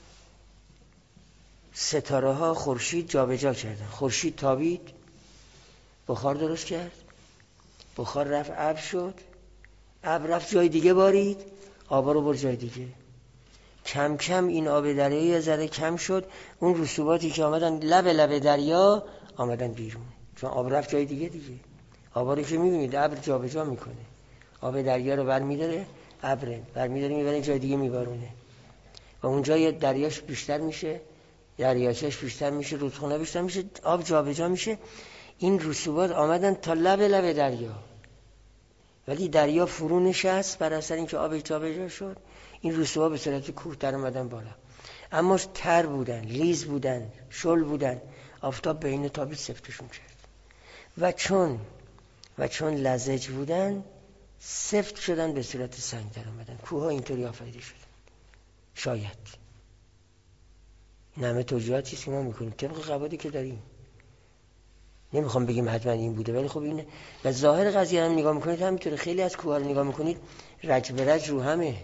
ستاره ها خورشید جابجا کردن. خورشید تابید، بخار درست کرد، بخار رفت ابر شد، ابر رفت جای دیگه بارید، آبا رو برد جای دیگه. کم کم این آب دریایی یه ذره کم شد، اون رسوباتی که آمدن لب لب دریا آمدن بیرون، چون آب رفت جای دیگه دیگه. آبا رو که میبینید ابر جابجا میکنه، آب دریا رو برمیداره، ابر برمیداره میبره جای دیگه میبارونه و اونجا یه دریاش بیشتر میشه، دریاچهش بیشتر میشه، رودخونه بیشتر میشه، آب جابجا میشه. این رسوبات آمدن تا لب لب دریا، ولی دریا فرو نشست بر اثر اینکه آب جابجا شد. این رسوبات به صورت کوه در اومدن بالا، اما تر بودن، لیز بودن، شل بودن. آفتاب به این تابید سفتشون کرد و چون و چون لزج بودن سفت شدن، به صورت سنگ در اومدن. کوه ها اینطوری آفریده شدن. شاید این همه توجیهاتی که ما میکنیم طبق قواعدی که داریم، نمیخوام بگیم حتما این بوده، ولی خب این و ظاهر قضیه هم نگاه میکنید همینطوره. خیلی از کوه ها رو نگاه میکنید رج به رج رو همه،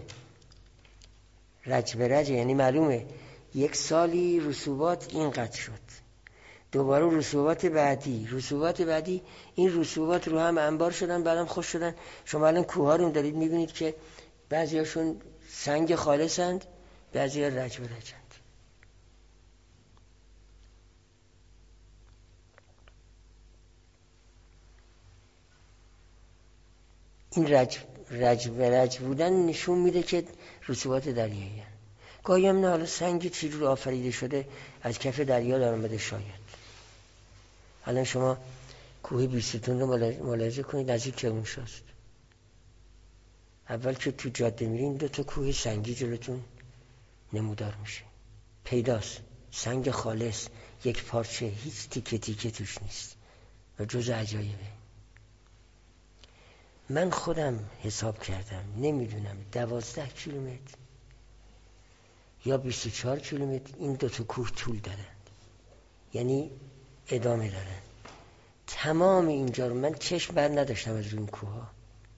رج به رج، یعنی معلومه یک سالی رسوبات اینقدر شد، دوباره رسوبات بعدی رسوبات بعدی این رسوبات رو هم انبار شدن، بعدم خوش شدن. شما الان کوه ها رو دارید میبینید که بعضیاشون سنگ خالصند، بعضی ها رج به رجند. این رج رج به رج بودن نشون میده که رسوبات دریایی هست. گاهی هم نه، حالا سنگ چجور آفریده شده از کف دریا در اومده. شاید الان شما کوه بیستون رو ملاحظه کنید، نزدیک کرمانشاست. اول که تو جاده میرین دو تا کوه سنگی جلوتون نمودار میشه، پیداست، سنگ خالص، یک پارچه، هیچ تیکه تیکه توش نیست و جز عجایبه. من خودم حساب کردم، نمیدونم دوازده کیلومتر یا بیست و چهار کیلومتر این دو تا کوه طول دارند، یعنی ادامه دارند. تمام اینجا رو من چشم بر نداشتم از روی این کوه ها،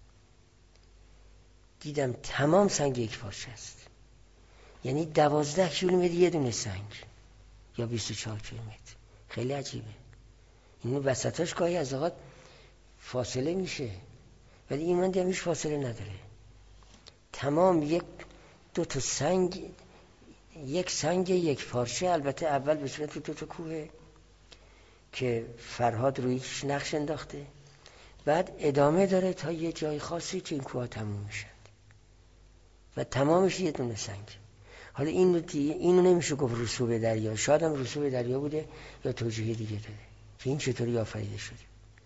دیدم تمام سنگ یک پارچه است، یعنی دوازده کیلومتر یه دونه سنگ یا بیست و چهار کیلومتر. خیلی عجیبه. این وسطاش گاهی از اوقات فاصله میشه، ولی این من دیدم هیچ فاصله نداره. تمام یک دو تا سنگ، یک سنگ یک پارچه. البته اول به صورت دو تا کوه که فرهاد رویش نقش انداخته، بعد ادامه داره تا یه جای خاصی که این کوه تموم میشن و تمامش یه دونه سنگ. حالا این اینو نمیشه گفت رسوب دریا، شاید هم رسوب دریا بوده یا توجیه دیگه داره که این چطوری آفریده شده.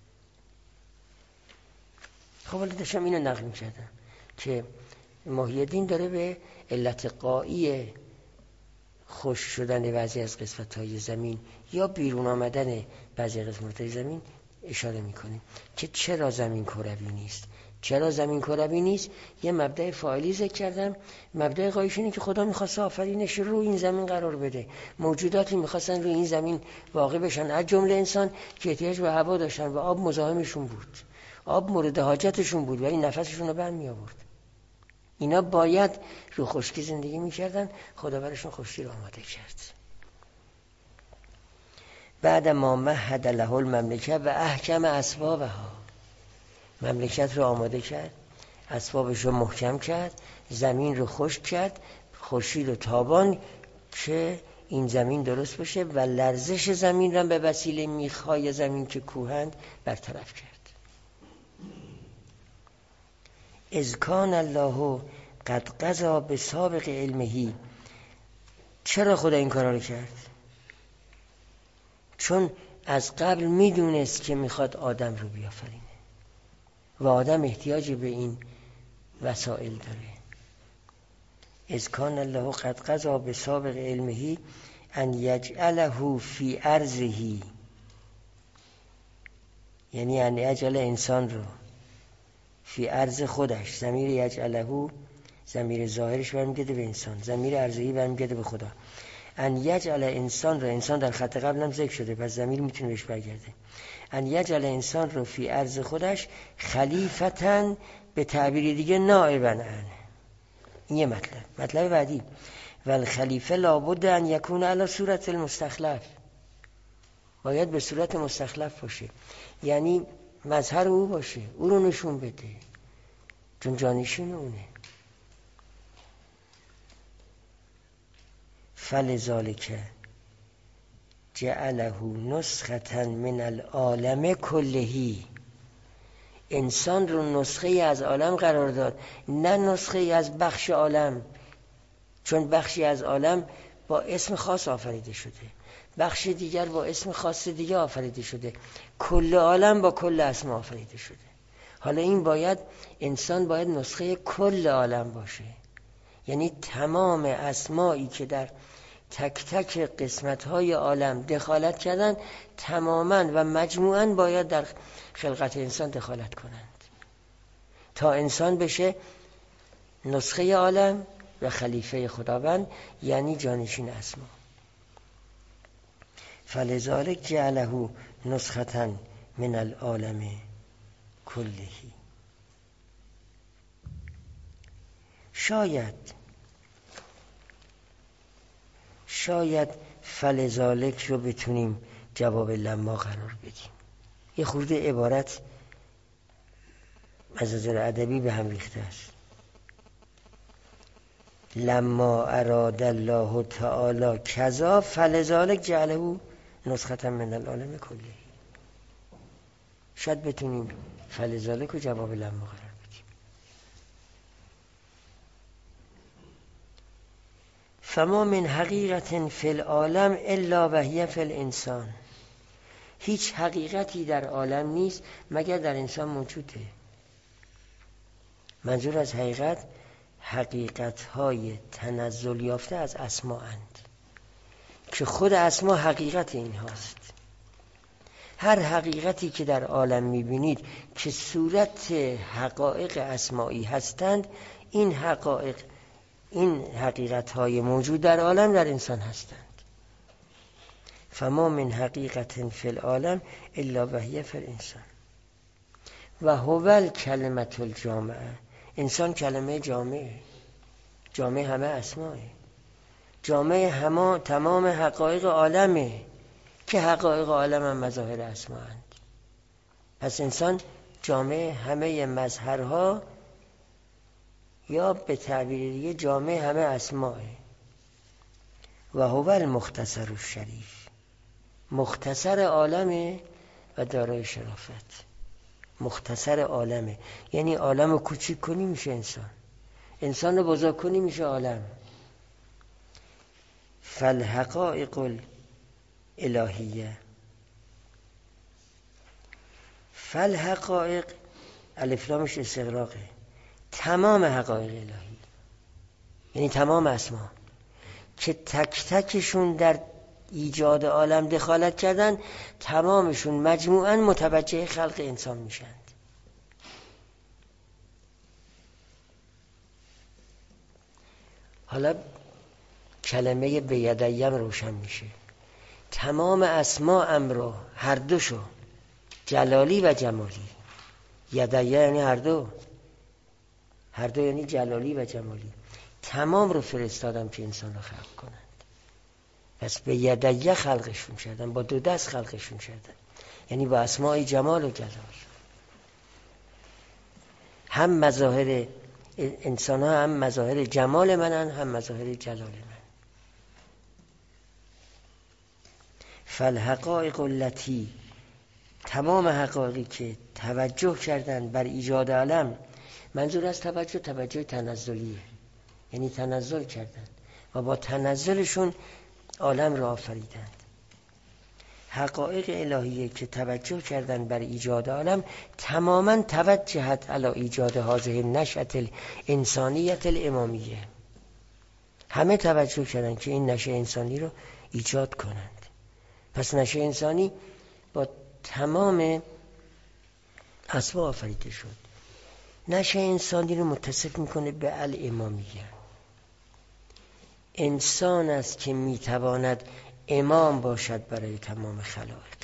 خب حالا داشتم اینو نقل میکردم که محی الدین داره به علت قایی خشک شدن بعضی از قسمت‌های زمین یا بیرون آمدن بعضی از قسمت‌های زمین اشاره میکنه که چرا زمین کروی نیست. چرا زمین کروی نیست؟ یه مبدأ فاعلی ذکر کردم. مبدأ قاییش اینه که خدا می‌خواد آفرینش رو این زمین قرار بده، موجوداتی می‌خواستن روی این زمین واقع بشن، از جمله انسان که احتیاج به هوا داشتن و آب مزاحمشون بود، آب مورد حاجتشون بود ولی نفسشون رو برمی آورد. اینا باید رو خشکی زندگی می‌کردن، خدا براشون خشکی رو آماده کرد. بعد ما مهد له المملکه و احکم اسبابها، مملکت رو آماده کرد، اسبابش رو محکم کرد، زمین رو خشک کرد، خورشید و تابان که این زمین درست بشه و لرزش زمین رو به وسیله میخهای زمین که کوهند برطرف کرد. اذ کان الله قد قضا به سابق علمه. چرا خدا این کارا رو کرد؟ چون از قبل میدونست که میخواد آدم رو بیافرینه. و آدم احتیاج به این وسائل داره. اذ کان الله قد قضا به سابق علمه ان یجعله فی ارضه، یعنی ان یجعل انسان رو فی ارض خودش. ضمیر یجعله ضمیر ظاهرش برمیگرده به انسان، ضمیر ارضی برمیگرده به خدا. ان یجعل انسان رو، انسان در خط قبل هم ذکر شده پس ضمیر میتونه بهش برگرده. ان یجعل انسان رو فی ارض خودش خلیفتن، به تعبیر دیگه نائبا عنه. این یه مطلب. مطلب بعدی والخلیفه لابد ان یکون علی صورت المستخلف، باید به صورت مستخلف باشه، یعنی مظهر او باشه، او رو نشون بده، چون جانشین اونه. فلذالک جعله نسخة من العالم کلهی، انسان رو نسخه از عالم قرار داد، نه نسخه از بخش عالم، چون بخشی از عالم با اسم خاص آفریده شده، بخش دیگر با اسم خاص دیگه آفریده شده، کل عالم با کل اسم آفریده شده. حالا این باید، انسان باید نسخه کل عالم باشه، یعنی تمام اسمایی که در تک تک قسمت‌های عالم دخالت کردن تماماً و مجموعاً باید در خلقت انسان دخالت کنند تا انسان بشه نسخه عالم و خلیفه خداوند، یعنی جانشین اسما. فلذالک جعله نسخة من العالم کلهی. شاید شاید فلذالک رو بتونیم جواب لما قرار بدیم. یه خورده عبارت از نظر ادبی به هم ریخته است. لما اراد الله تعالی کذا فلذالک جعله نسخة من العالم کله. شاید بتونیم فلذالک رو جواب لما قرار بدیم. فما من حقیقت فی العالم الا وهی فی الانسان، هیچ حقیقتی در عالم نیست مگر در انسان موجوده. منظور از حقیقت حقیقت‌های تنزل یافته از اسما اند که خود اسما حقیقت این هاست. هر حقیقتی که در عالم می‌بینید که صورت حقایق اسمایی هستند، این حقایق، این حقیقت‌های موجود در عالم در انسان هستند. فما من حقیقت فی العالم الا وهی فی الانسان و هو الکلمة الجامعه. انسان کلمه جامعه، جامعه همه اسمائه، جامعه همه تمام حقایق عالمه که حقایق عالم هم مظاهر اسما اند. پس انسان جامعه همه مظهرها، یا به تعبیر دیگه جامعه همه اسمائه. و هو المختصر الشریف، مختصر عالمه و دارای شرافت. مختصر عالمه یعنی عالم رو کوچیک کنی میشه انسان، انسان رو بزرگ کنی میشه عالم. فالحقائق الالهیه، فالحقائق الف لامش استغراقه، تمام حقایق الهی یعنی تمام اسما که تک تکشون در ایجاد عالم دخالت کردن، تمامشون مجموعاً متوجه خلق انسان میشند. حالا کلمه بیدیم روشن میشه. تمام اسما امرو، هر دوشو، جلالی و جمالی. یدیه یعنی هر دو، هر دو یعنی جلالی و جمالی. تمام رو فرستادم که انسان رو خلق کنند. پس به یدیه خلقشون شدن، با دو دست خلقشون شدن، یعنی با اسماء جمال و جلال. هم مظاهر انسان ها هم مظاهر جمال منن، هم مظاهر جلال من. فالحقائق التي، تمام حقایقی که توجه کردن بر ایجاد عالم، منظور از توجه توجه تنزلیه، یعنی تنزل کردن و با تنزلشون عالم را آفریدند. حقایق الهیه که توجه کردن بر ایجاد عالم تماما توجهت علی ایجاد هذه نشأة الانسانیت الامامیه. همه توجه کردن که این نشأه انسانی رو ایجاد کنند. پس نشأه انسانی با تمام اسباب آفریده شد. نشأه انسانی رو متصف میکنه به الامامیه. انسان است که میتواند امام باشد برای تمام خلائق.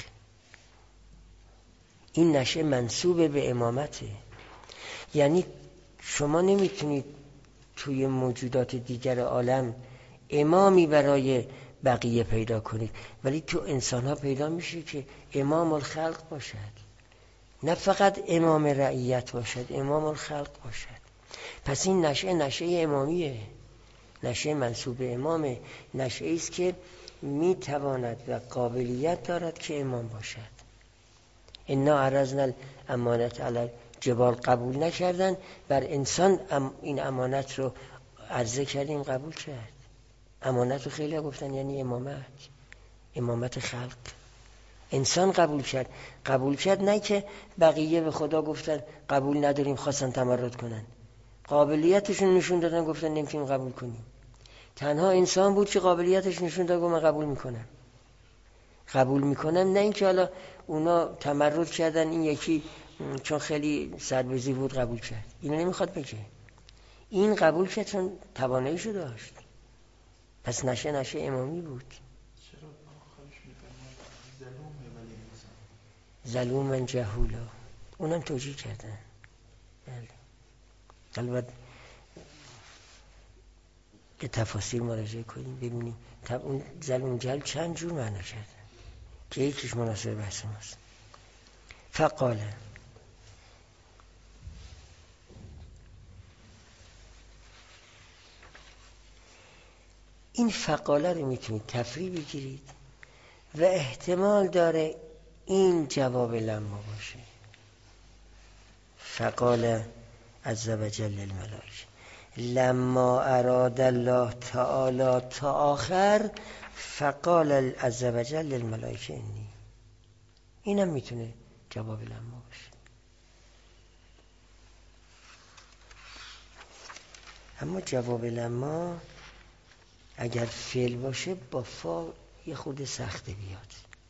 این نشأه منسوب به امامته. یعنی شما نمیتونید توی موجودات دیگر عالم امامی برای بقیه پیدا کنید، ولی تو انسان ها پیدا میشه که امام الخلق باشد، نه فقط امام رعیت باشد، امام الخلق باشد. پس این نشأه نشأه امامیه، نشأه منسوب به امامه، نشأه است که میتواند و قابلیت دارد که امام باشد. انا عرضنا الامانت علی جبال قبول نکردن، بر انسان این امانت رو عرضه کردیم قبول کرد. امانت رو خیلی گفتن یعنی امامت، امامت خلق. انسان قبول کرد. قبول کرد نه که بقیه به خدا گفتن قبول نداریم خواستن تمرد کنن، قابلیتشون نشون دادن گفتن نمیتونیم قبول کنیم. تنها انسان بود که قابلیتش نشون داد من قبول میکنم قبول میکنم نه اینکه حالا اونا تمرد کردن این یکی چون خیلی سربزی بود قبول کرد. اینو نمیخواد بگه. این قبول کرد چون تواناییشو داشت. پس نشه نشه امامی بود. چرا آخرش میفرماید ظلومه ولی انسان ظلومن جهولا، اونم توجیه کردن. بله البته که تفاسیر مراجعه کنیم ببینیم طب اون ظلم جهل چند جور معنا کردن که یکیش مناسب بحث ماست. فقاله این فقاله رو میتونید تفریع بگیرید و احتمال داره این جواب لما باشه. فقاله عز و جل الملائکه لما اراد الله تعالی تا آخر فقال عز و جل الملائکه انی. اینم میتونه جواب لما باشه. اما جواب لما اگر فعل باشه با فا یه خود سخته بیاد.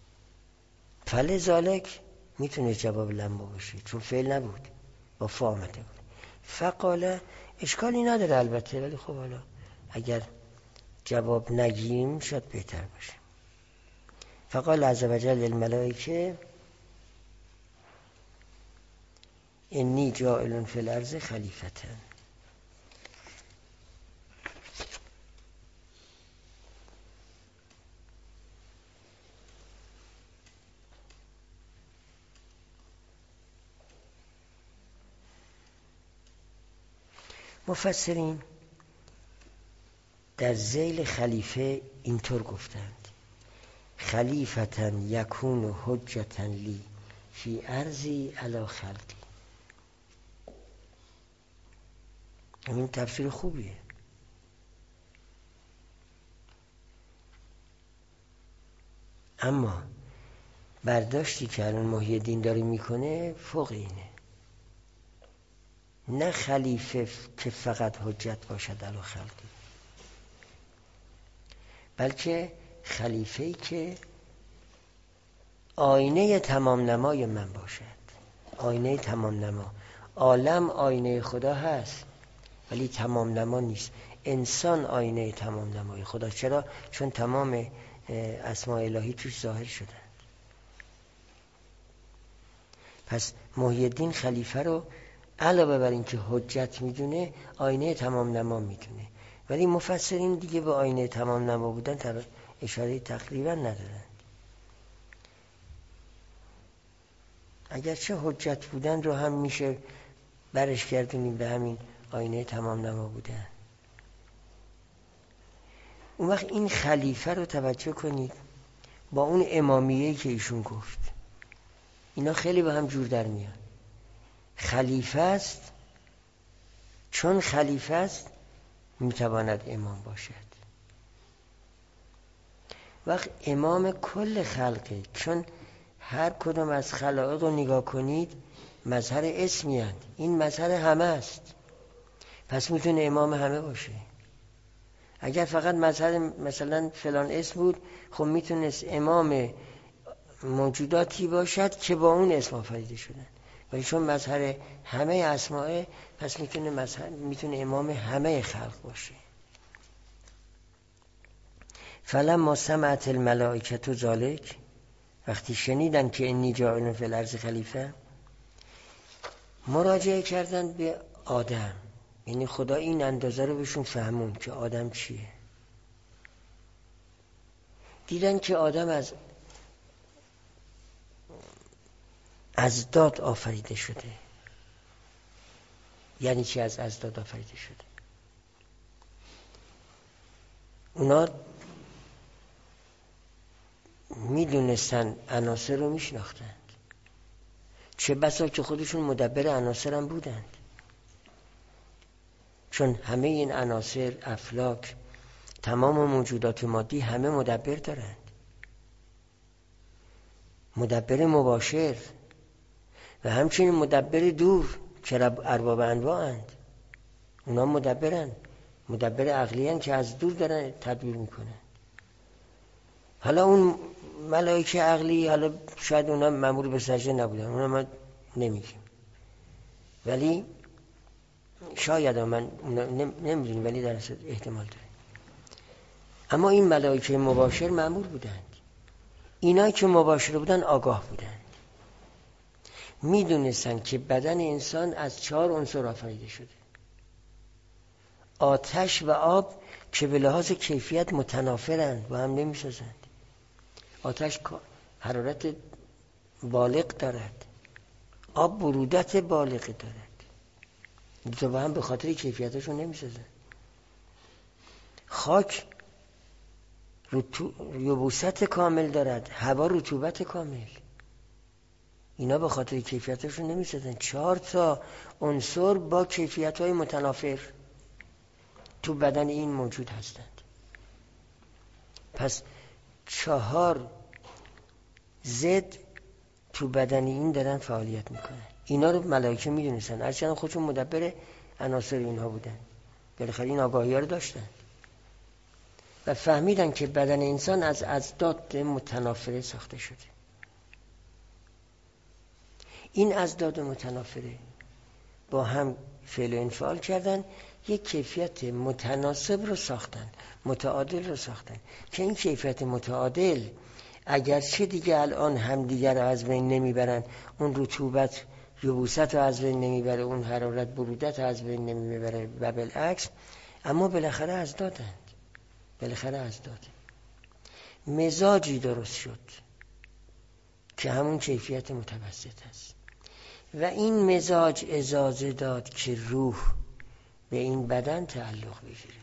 فلذالک میتونه جواب لما باشه چون فعل نبود، با فا آمده بود. فقاله اشکالی نداره البته، ولی خب حالا اگر جواب نگیم شاید بهتر باشه. فقال عز و جل الملائکه انی جاعل فی الارض خلیفة. مفسرین در ذیل خلیفه اینطور گفتند: خلیفة یکون حجة لی فی ارضی علی خلقی. این تفسیر خوبیه. اما برداشتی که الان محی الدین داره میکنه فوق اینه. نه خلیفه که فقط حجت باشد علی خلقی، بلکه خلیفه‌ای که آینه تمام نمای من باشد. آینه تمام نما. عالم آینه خدا هست ولی تمام نما نیست. انسان آینه تمام نمای خدا. چرا؟ چون تمام اسماء الهی توش ظاهر شدن. پس محی الدین خلیفه رو علاوه بر این که حجت میدونه آینه تمام نما میدونه، ولی مفسرین دیگه به آینه تمام نما بودن اشاره تقریبا ندارن. اگرچه حجت بودن رو هم میشه برش گردونیم به همین آینه تمام نما بودن. اون وقت این خلیفه رو توجه کنید با اون امامیه‌ای که ایشون گفت، اینا خیلی با هم جور در میان. خلیفه است، چون خلیفه است میتواند امام باشد. وقت امام کل خلقه، چون هر کدوم از خلائق رو نگاه کنید مظهر اسمی هست، این مظهر همه است، پس میتونه امام همه باشه. اگر فقط مظهر مثلا فلان اسم بود، خب میتونست امام موجوداتی باشد که با اون اسم آفریده شدن، ولی چون مظهر همه اسماء، پس میتونه مظهر میتونه امام همه خلق باشه. فلما سمعت الملائکه ذلک، وقتی شنیدن که انی جاعل فی الارض خلیفه، مراجعه کردن به آدم، یعنی خدا این اندازه رو بهشون فهمون که آدم چیه. دیدن که آدم از ازداد آفریده شده. یعنی چی از ازداد آفریده شده؟ اونا میدونستن عناصر رو میشناختند، چه بسا که خودشون مدبر عناصر هم بودند، چون همه این عناصر، افلاک، تمام موجودات مادی همه مدبر دارند، مدبر مباشر و همچنین مدبر دور که ارباب انواعند. اونا مدبرن، مدبر عقلی هن که از دور دارن تدبیر میکنن. حالا اون ملائکه عقلی، حالا شاید اونا مأمور به سجده نبودن، اونا ما نمیگیم، ولی شاید من نمیدونیم، ولی در اصل احتمال داره. اما این ملائکه مباشر مأمور بودند. اینا که مباشر بودن آگاه بودند، میدونستن که بدن انسان از چهار عنصر آفریده شده: آتش و آب که به لحاظ کیفیت متنافرند، با هم نمیسازند. آتش حرارت بالغ دارد، آب برودت بالغ دارد، دو با هم به خاطر کیفیتشون نمیسازند. خاک یبوست کامل دارد، هوا رطوبت کامل، اینا به خاطر کیفیتشون نمیسازن. چهار تا عنصر با کیفیت‌های متنافر تو بدن این موجود هستند. پس چهار ضد تو بدن این دارن فعالیت میکنن. اینا رو ملائکه میدونستن، هرچند خودشون مدبر عناصر اینها بودن، بالاخره این آگاهی رو داشتن و فهمیدن که بدن انسان از ازداد متنافره ساخته شده. این ازداد متنافره با هم فعل و انفعال کردن، یک کیفیت متناسب رو ساختن، متعادل رو ساختن، که این کیفیت متعادل اگرچه دیگه الان هم دیگر رو از بین نمیبرن، اون رطوبت یبوست رو از بین نمیبره، اون حرارت برودت رو از بین نمیبره و بالعکس، اما بالاخره ازدادند، بالاخره ازداد. مزاجی درست شد که همون کیفیت متوسط است و این مزاج اجازه داد که روح به این بدن تعلق بگیره.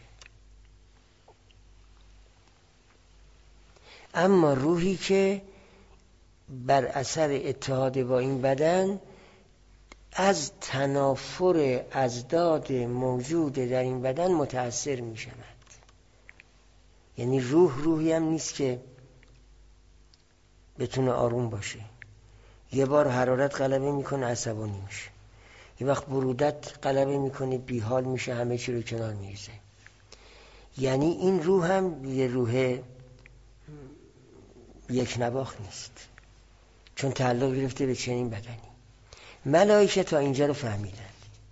اما روحی که بر اثر اتحاد با این بدن از تنافر ازداد موجود در این بدن متأثر می شود، یعنی روح روحی هم نیست که بتونه آروم باشه. یه بار حرارت غلبه میکنه عصبانی میشه، یه وقت برودت غلبه میکنه بیحال میشه، همه چی رو کنار میریزه. یعنی این روح هم یه روح یک نواخت نیست، چون تعلق گرفته به چنین بدنی. ملائکه تا اینجا رو فهمیدن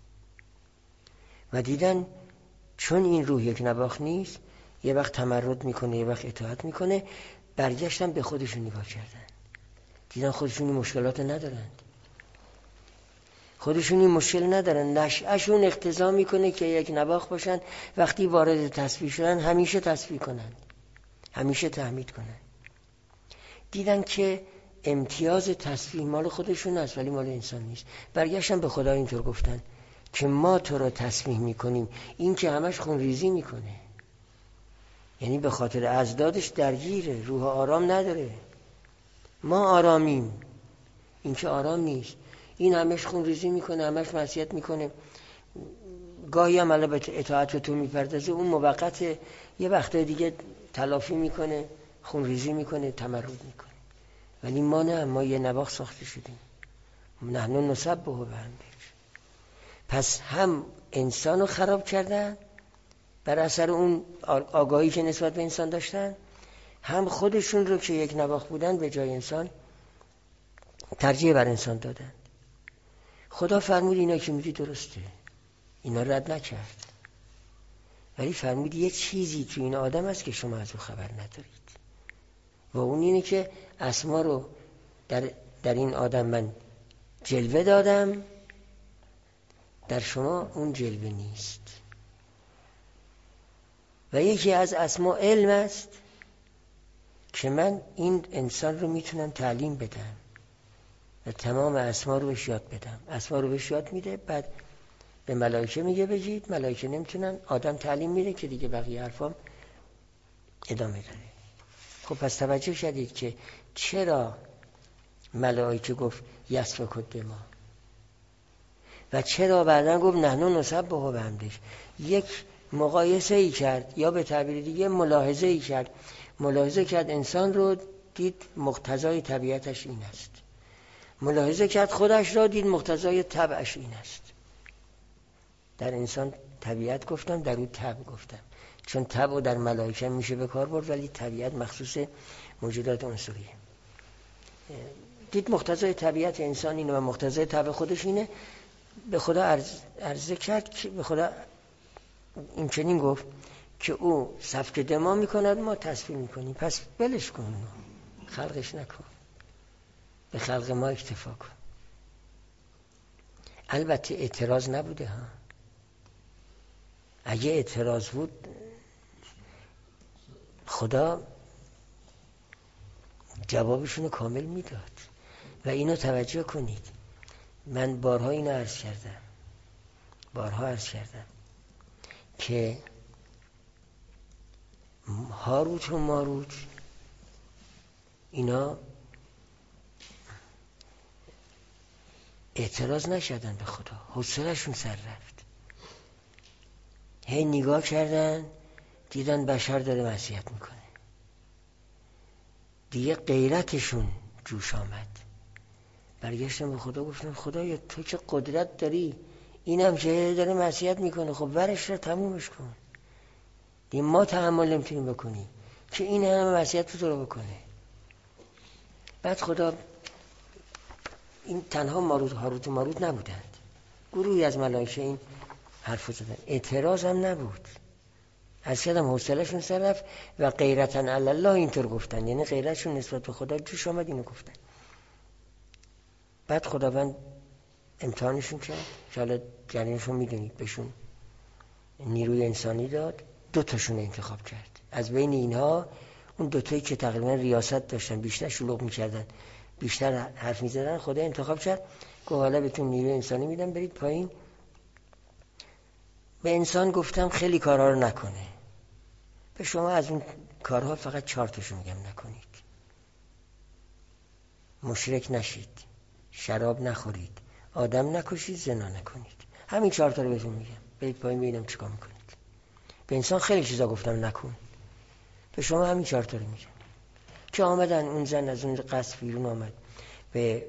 و دیدن چون این روح یک نواخت نیست، یه وقت تمرد میکنه یه وقت اطاعت میکنه، برگشتن به خودشون نگاه کردن، دیدن خودشون این مشکلات ندارند، خودشون این مشکل ندارن، نشأشون اقتضا میکنه که یک نواخت باشن، وقتی وارد تسبیح شدن همیشه تسبیح کنن، همیشه تحمید کنن. دیدن که امتیاز تسبیح مال خودشون است ولی مال انسان نیست، برگشتن به خدا اینطور گفتن که ما تو رو تسبیح میکنیم، این که همش خون ریزی میکنه، یعنی به خاطر ازدادش درگیره، روح آرام نداره، ما آرامیم، این که آرام نیست، این همش خون ریزی میکنه، همش معصیت میکنه، گاهی هم البته اطاعت تو میپردازه، اون موقته، یه وقت دیگه تلافی میکنه، خونریزی میکنه، تمرد میکنه. ولی ما نه، ما یه نواخت ساخته شدیم. نحن نسبح بحمده. پس هم انسان رو خراب کردن بر اثر اون آگاهی که نسبت به انسان داشتن، هم خودشون رو که یک نواخت بودن به جای انسان ترجیح بر انسان دادن. خدا فرمود اینا که میگی درسته، اینا رد نکرد، ولی فرمود یه چیزی تو این آدم هست که شما از اون خبر ندارید و اون اینه که اسما رو در, در این آدم من جلوه دادم، در شما اون جلوه نیست. و یکی از اسما علم است که من این انسان رو میتونم تعلیم بدم و تمام اسما رو بهش یاد بدم. اسما رو بهش یاد میده، بعد به ملائکه میگه بگید، ملائکه نمیتونن، آدم تعلیم میده که دیگه بقیه حرفام ادامه داره. خب پس توجه شدید که چرا ملائکه گفت یسفک الدماء و چرا بعداً گفت نحن نسبح بحمده. یک مقایسه ای کرد، یا به تعبیر دیگه ملاحظه ای کرد. ملاحظه کرد انسان رو، دید مقتضای طبیعتش این است. ملاحظه کرد خودش را، دید مقتضای طبعش این است. در انسان طبیعت گفتم، در اون طبع گفتم، چون طبع در ملائکه میشه به کار برد، ولی طبیعت مخصوص موجودات عنصریه. دید مقتضای طبیعت انسان اینه و مقتضای طبع خودش اینه. به خدا عرض عرضه کرد که به خدا این چنین گفت که او سفک دما میکند، ما تصفیه میکنیم، پس بلش کن، خلقش نکن، به خلق ما اکتفا کن. البته اعتراض نبوده ها، اگه اعتراض بود خدا جوابشون رو کامل میداد. و اینو توجه کنید، من بارها اینو عرض کردم بارها عرض کردم که هاروت و ماروت اینا اعتراض نشدن به خدا، حوصله‌شون سر رفت، هی نگاه کردن دیدن بشر داره معصیت میکنه، دیگه غیرتشون جوش آمد، برگشتن به خدا گفتن خدایا تو که قدرت داری، اینم که داره معصیت میکنه، خب ورش رو تمومش کن، دیگه ما تحمل نمیتونیم بکنیم که این همه معصیت تو رو بکنه. بعد خدا، این تنها ماروت هاروت و ماروت نبودند، گروهی از ملائکه این حرفو زدن، اعتراض هم نبود، از کدام حوصله‌شون سر رفت و غیرتن علی الله اینطور گفتن، یعنی غیرتشون نسبت به خدا جوش آمد، اینو گفتن. بعد خداوند امتحانشون کرد که حالا جریانشون میدونید، بهشون نیروی انسانی داد، دو تاشون انتخاب کرد. از بین اینها اون دو تایی که تقریبا ریاست داشتن، بیشتر شلوغ میکردن، بیشتر حرف میزدن، خدا انتخاب کرد که حالا بهتون نیروی انسانی میدم، برید پایین. به انسان گفتم خیلی کارها رو نکنه، به شما از اون کارها فقط چهار تاشو میگم نکنید. مشرک نشید، شراب نخورید، آدم نکشید، زنا نکنید. همین چهار تا رو بهتون میگم، برید پایین ببینم چیکار میکنید. به انسان خیلی چیزا گفتم نکن، به شما همین چهار تا رو میگم. که آمدن اون زن از اون قصر بیرون آمد، به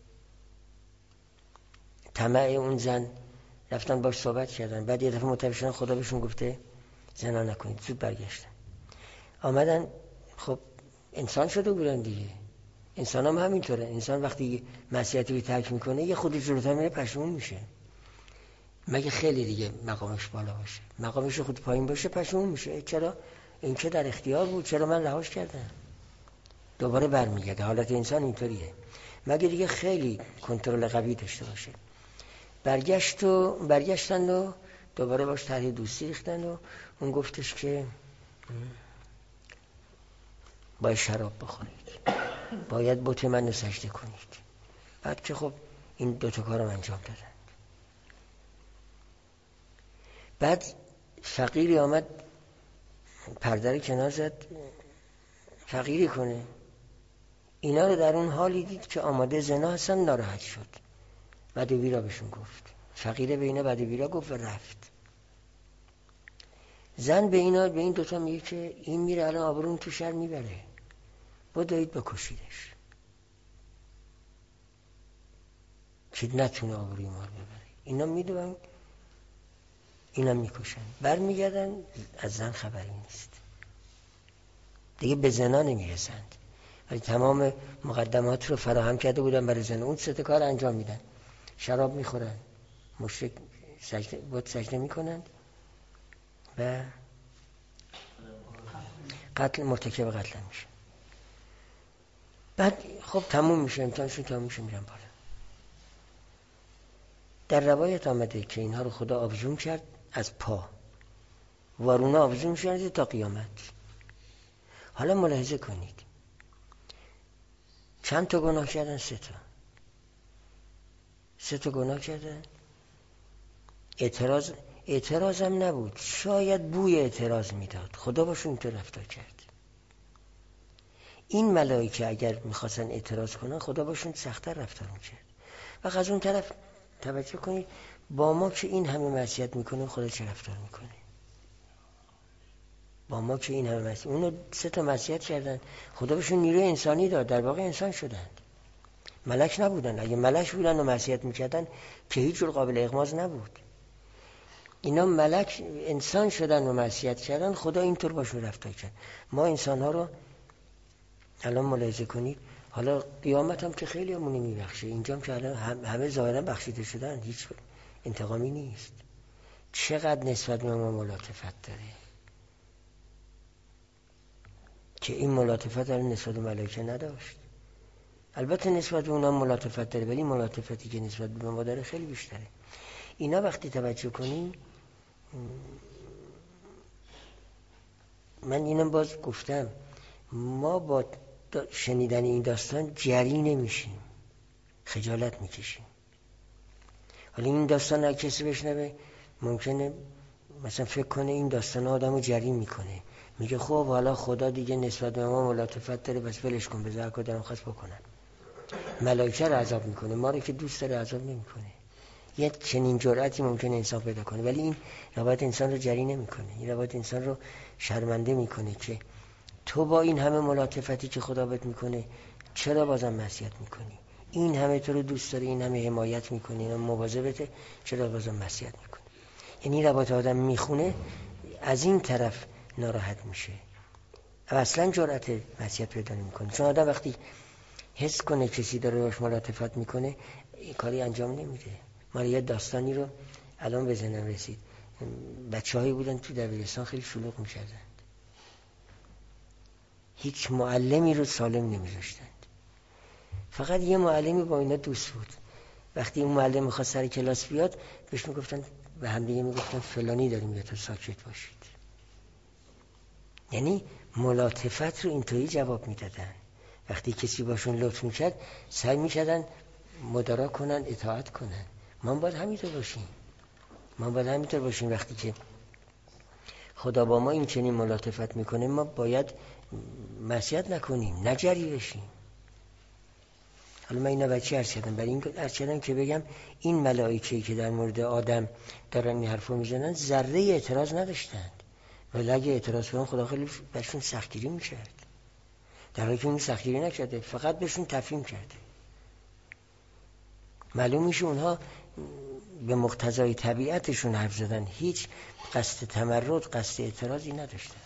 طمع اون زن رفتن باش صحبت کردن، بعد یه دفعه متوجه شدن خدا بهشون گفته زنا نکنید، زود برگشتن. آمدن، خب انسان شده بودن دیگه، انسان هم همینطوره، انسان وقتی معصیتی رو ترک میکنه یه خودی جلوتر میره پشیمون میشه، مگه خیلی دیگه مقامش بالا باشه، مقامش خود پایین باشه پشیمون میشه، چرا این که در اختیار بود، چرا من رهاش کردم، دوباره برمیگرده. حالت انسان اینطوریه، مگه دیگه خیلی کنترل قوی داشته باشه. برگشت و برگشتن و دوباره باش طرح دوستی ریختن و اون گفتش که باید شراب بخورید، باید بت من رو سجده کنید. بعد که خب این دوتا کارم انجام دادن. بعد فقیری آمد پردر کنار زد فقیری کنه، اینا رو در اون حالی دید که آماده زنا هستن، ناراحت شد، بعد ویرا بهشون گفت، فقیره به اینا بعد ویرا گفت و رفت. زن به اینا به این دوتا میگه که این میره الان آبرون تو شهر میبره، بدوید بکشیدش که نتونه آبروی ما رو ببره. اینا میدونن، اینا میکشن، برمیگردن از زن خبری نیست، دیگه به زنا نمیرسند، ولی تمام مقدمات رو فراهم کرده بودن برای زنا. اون سه تا کار انجام میدن، شراب میخورن، مشرک سجده بود سجده میکنن و قتل مرتکب قتل میشه. بعد خب تموم میشه، امتحانشون تموم میشه، میرن بالا. در روایت آمده که اینها رو خدا آویزون کرد از پا، وارونا آویزون میشن تا قیامت. حالا ملاحظه کنید چند تا گناه کردن؟ سه تا سه تا گناه کردن. اعتراض اعتراض هم نبود، شاید بوی اعتراض میداد، خدا باشون اینطور رفتار کرد. این ملائکه اگر میخواستن اعتراض کنن خدا باشون سخت‌تر رفتار میکرد. و از اون طرف توجه کنید با ما که این همه معصیت میکنه خدا چه رفتار میکنه؟ با ما که این همه معصیت، اونو سه تا معصیت کردن، خدا بهشون نیروی انسانی داد، در واقع انسان شدند، ملک نبودن. اگه ملک بودن و معصیت میکردن که هیچ جور قابل اغماض نبود. اینا ملک انسان شدن و معصیت کردن، خدا اینطور باشون رفتار کرد. ما انسان ها رو الان ملاحظه کنید، حالا قیامت هم که خیلی همونی میبخشه، اینجا هم که الان همه ظاهرا بخشیده شدن، هیچ انتقامی نیست. چقدر نسبت به ما ملاطفت داره که این ملاطفت الان نسبت به ملائکه نداشت. البته نسبت به اونها ملاطفت داره، ولی ملاطفتی که نسبت به ما داره خیلی بیشتره. اینا وقتی توجه کنیم، من اینم باز گفتم، ما با شنیدن این داستان جری نمیشیم، خجالت میکشیم. حالا این داستان اگه کسی بشنوه ممکنه مثلا فکر کنه این داستان آدمو جری میکنه، میگه خب حالا خدا دیگه نسبت به ما ملاطفت داره بس ولش کن، بذار هر دارم خواست بکنن. ملائکه رو عذاب میکنه، ما رو که دوست داره عذاب نمیکنه. یه چنین جرأتی ممکنه انسان پیدا کنه، ولی این روایت انسان رو جری نمیکنه، این روایت انسان رو شرمنده میکنه که تو با این همه ملاطفتی که خدا بهت میکنه چرا بازم معصیت میکنی؟ این همه تو رو دوست داره، این همه حمایت میکنه، این همه مواظبته، چرا بازم معصیت میکنی؟ یعنی روایت آدم میخونه از این طرف ناراحت میشه و اصلا جرأت معصیت پیدا نمیکنه. چون آدم وقتی حس کنه کسی داره باش ملاطفت میکنه این کاری انجام نمیده. من یه داستانی رو الان به ذهنم رسید، بچه‌هایی بودن تو دبیرستان خیلی شلوغ می‌کردند، هیچ معلمی رو سالم نمی‌ذاشتند، فقط یه معلمی با اینا دوست بود. وقتی اون معلم می‌خواست سر کلاس بیاد بهش میگفتن، به هم دیگه میگفتن فلانی داریم میاد تا ساکت باشید. یعنی ملاطفت رو اینطوری جواب میدادن. وقتی کسی باشون لطف میکرد سعی میکردن مدارا کنن، اطاعت کنن. ما باید همینطور باشیم، ما باید همینطور باشیم. وقتی که خدا با ما این چنین ملاطفت میکنه ما باید معصیت نکنیم، نجری بشیم. حالا من اینا بچه عرض کردم، برای این عرض کردم که بگم این ملائکه‌ای که در مورد آدم دارن این حرفو میزنن ذره اعتراض نداشتند، ولی اگه اعتراض کنن خدا خیلی بهشون سختگیری میکرد، در حالی که اون سختگیری نکرده، فقط بهشون تفهیم کرده. معلوم میشه اونها به مقتضای طبیعتشون حرف زدن، هیچ قصد تمرد، قصد اعتراضی نداشتن.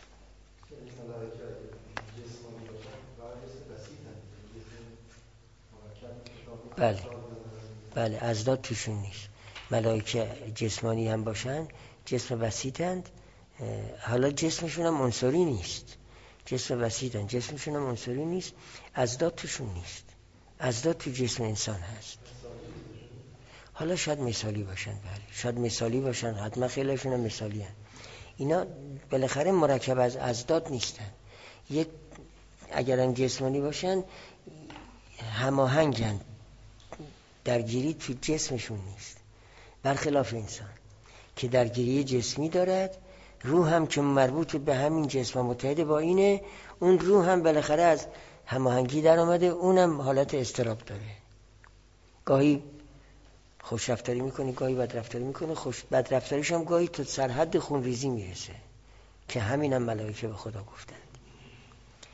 بله بله، ازداد توشون نیست. ملائکه جسمانی هم باشن، جسم وسیطند، حالا جسمشون هم عنصری نیست، جسم وسیطند، جسمشون هم عنصری نیست، ازداد توشون نیست. ازداد تو جسم انسان هست. حالا شاید مثالی باشن، بله شاید مثالی باشن، حتما خیلیشون هم مثالی هست. اینا بالاخره مرکب از ازداد نیستن. یک اگرم جسمانی باشن هماهنگن، درگیری تو جسمشون نیست، برخلاف انسان که درگیری جسمی دارد. روح هم که مربوط به همین جسم و متحد با اینه، اون روح هم بالاخره از هماهنگی در آمده، اونم حالت اضطراب داره، گاهی خوش رفتاری میکنه، گاهی بد رفتاری میکنه. خوش بد رفتاریش هم گاهی تا سرحد خونریزی میرسه که همین هم ملائکه به خدا گفتند.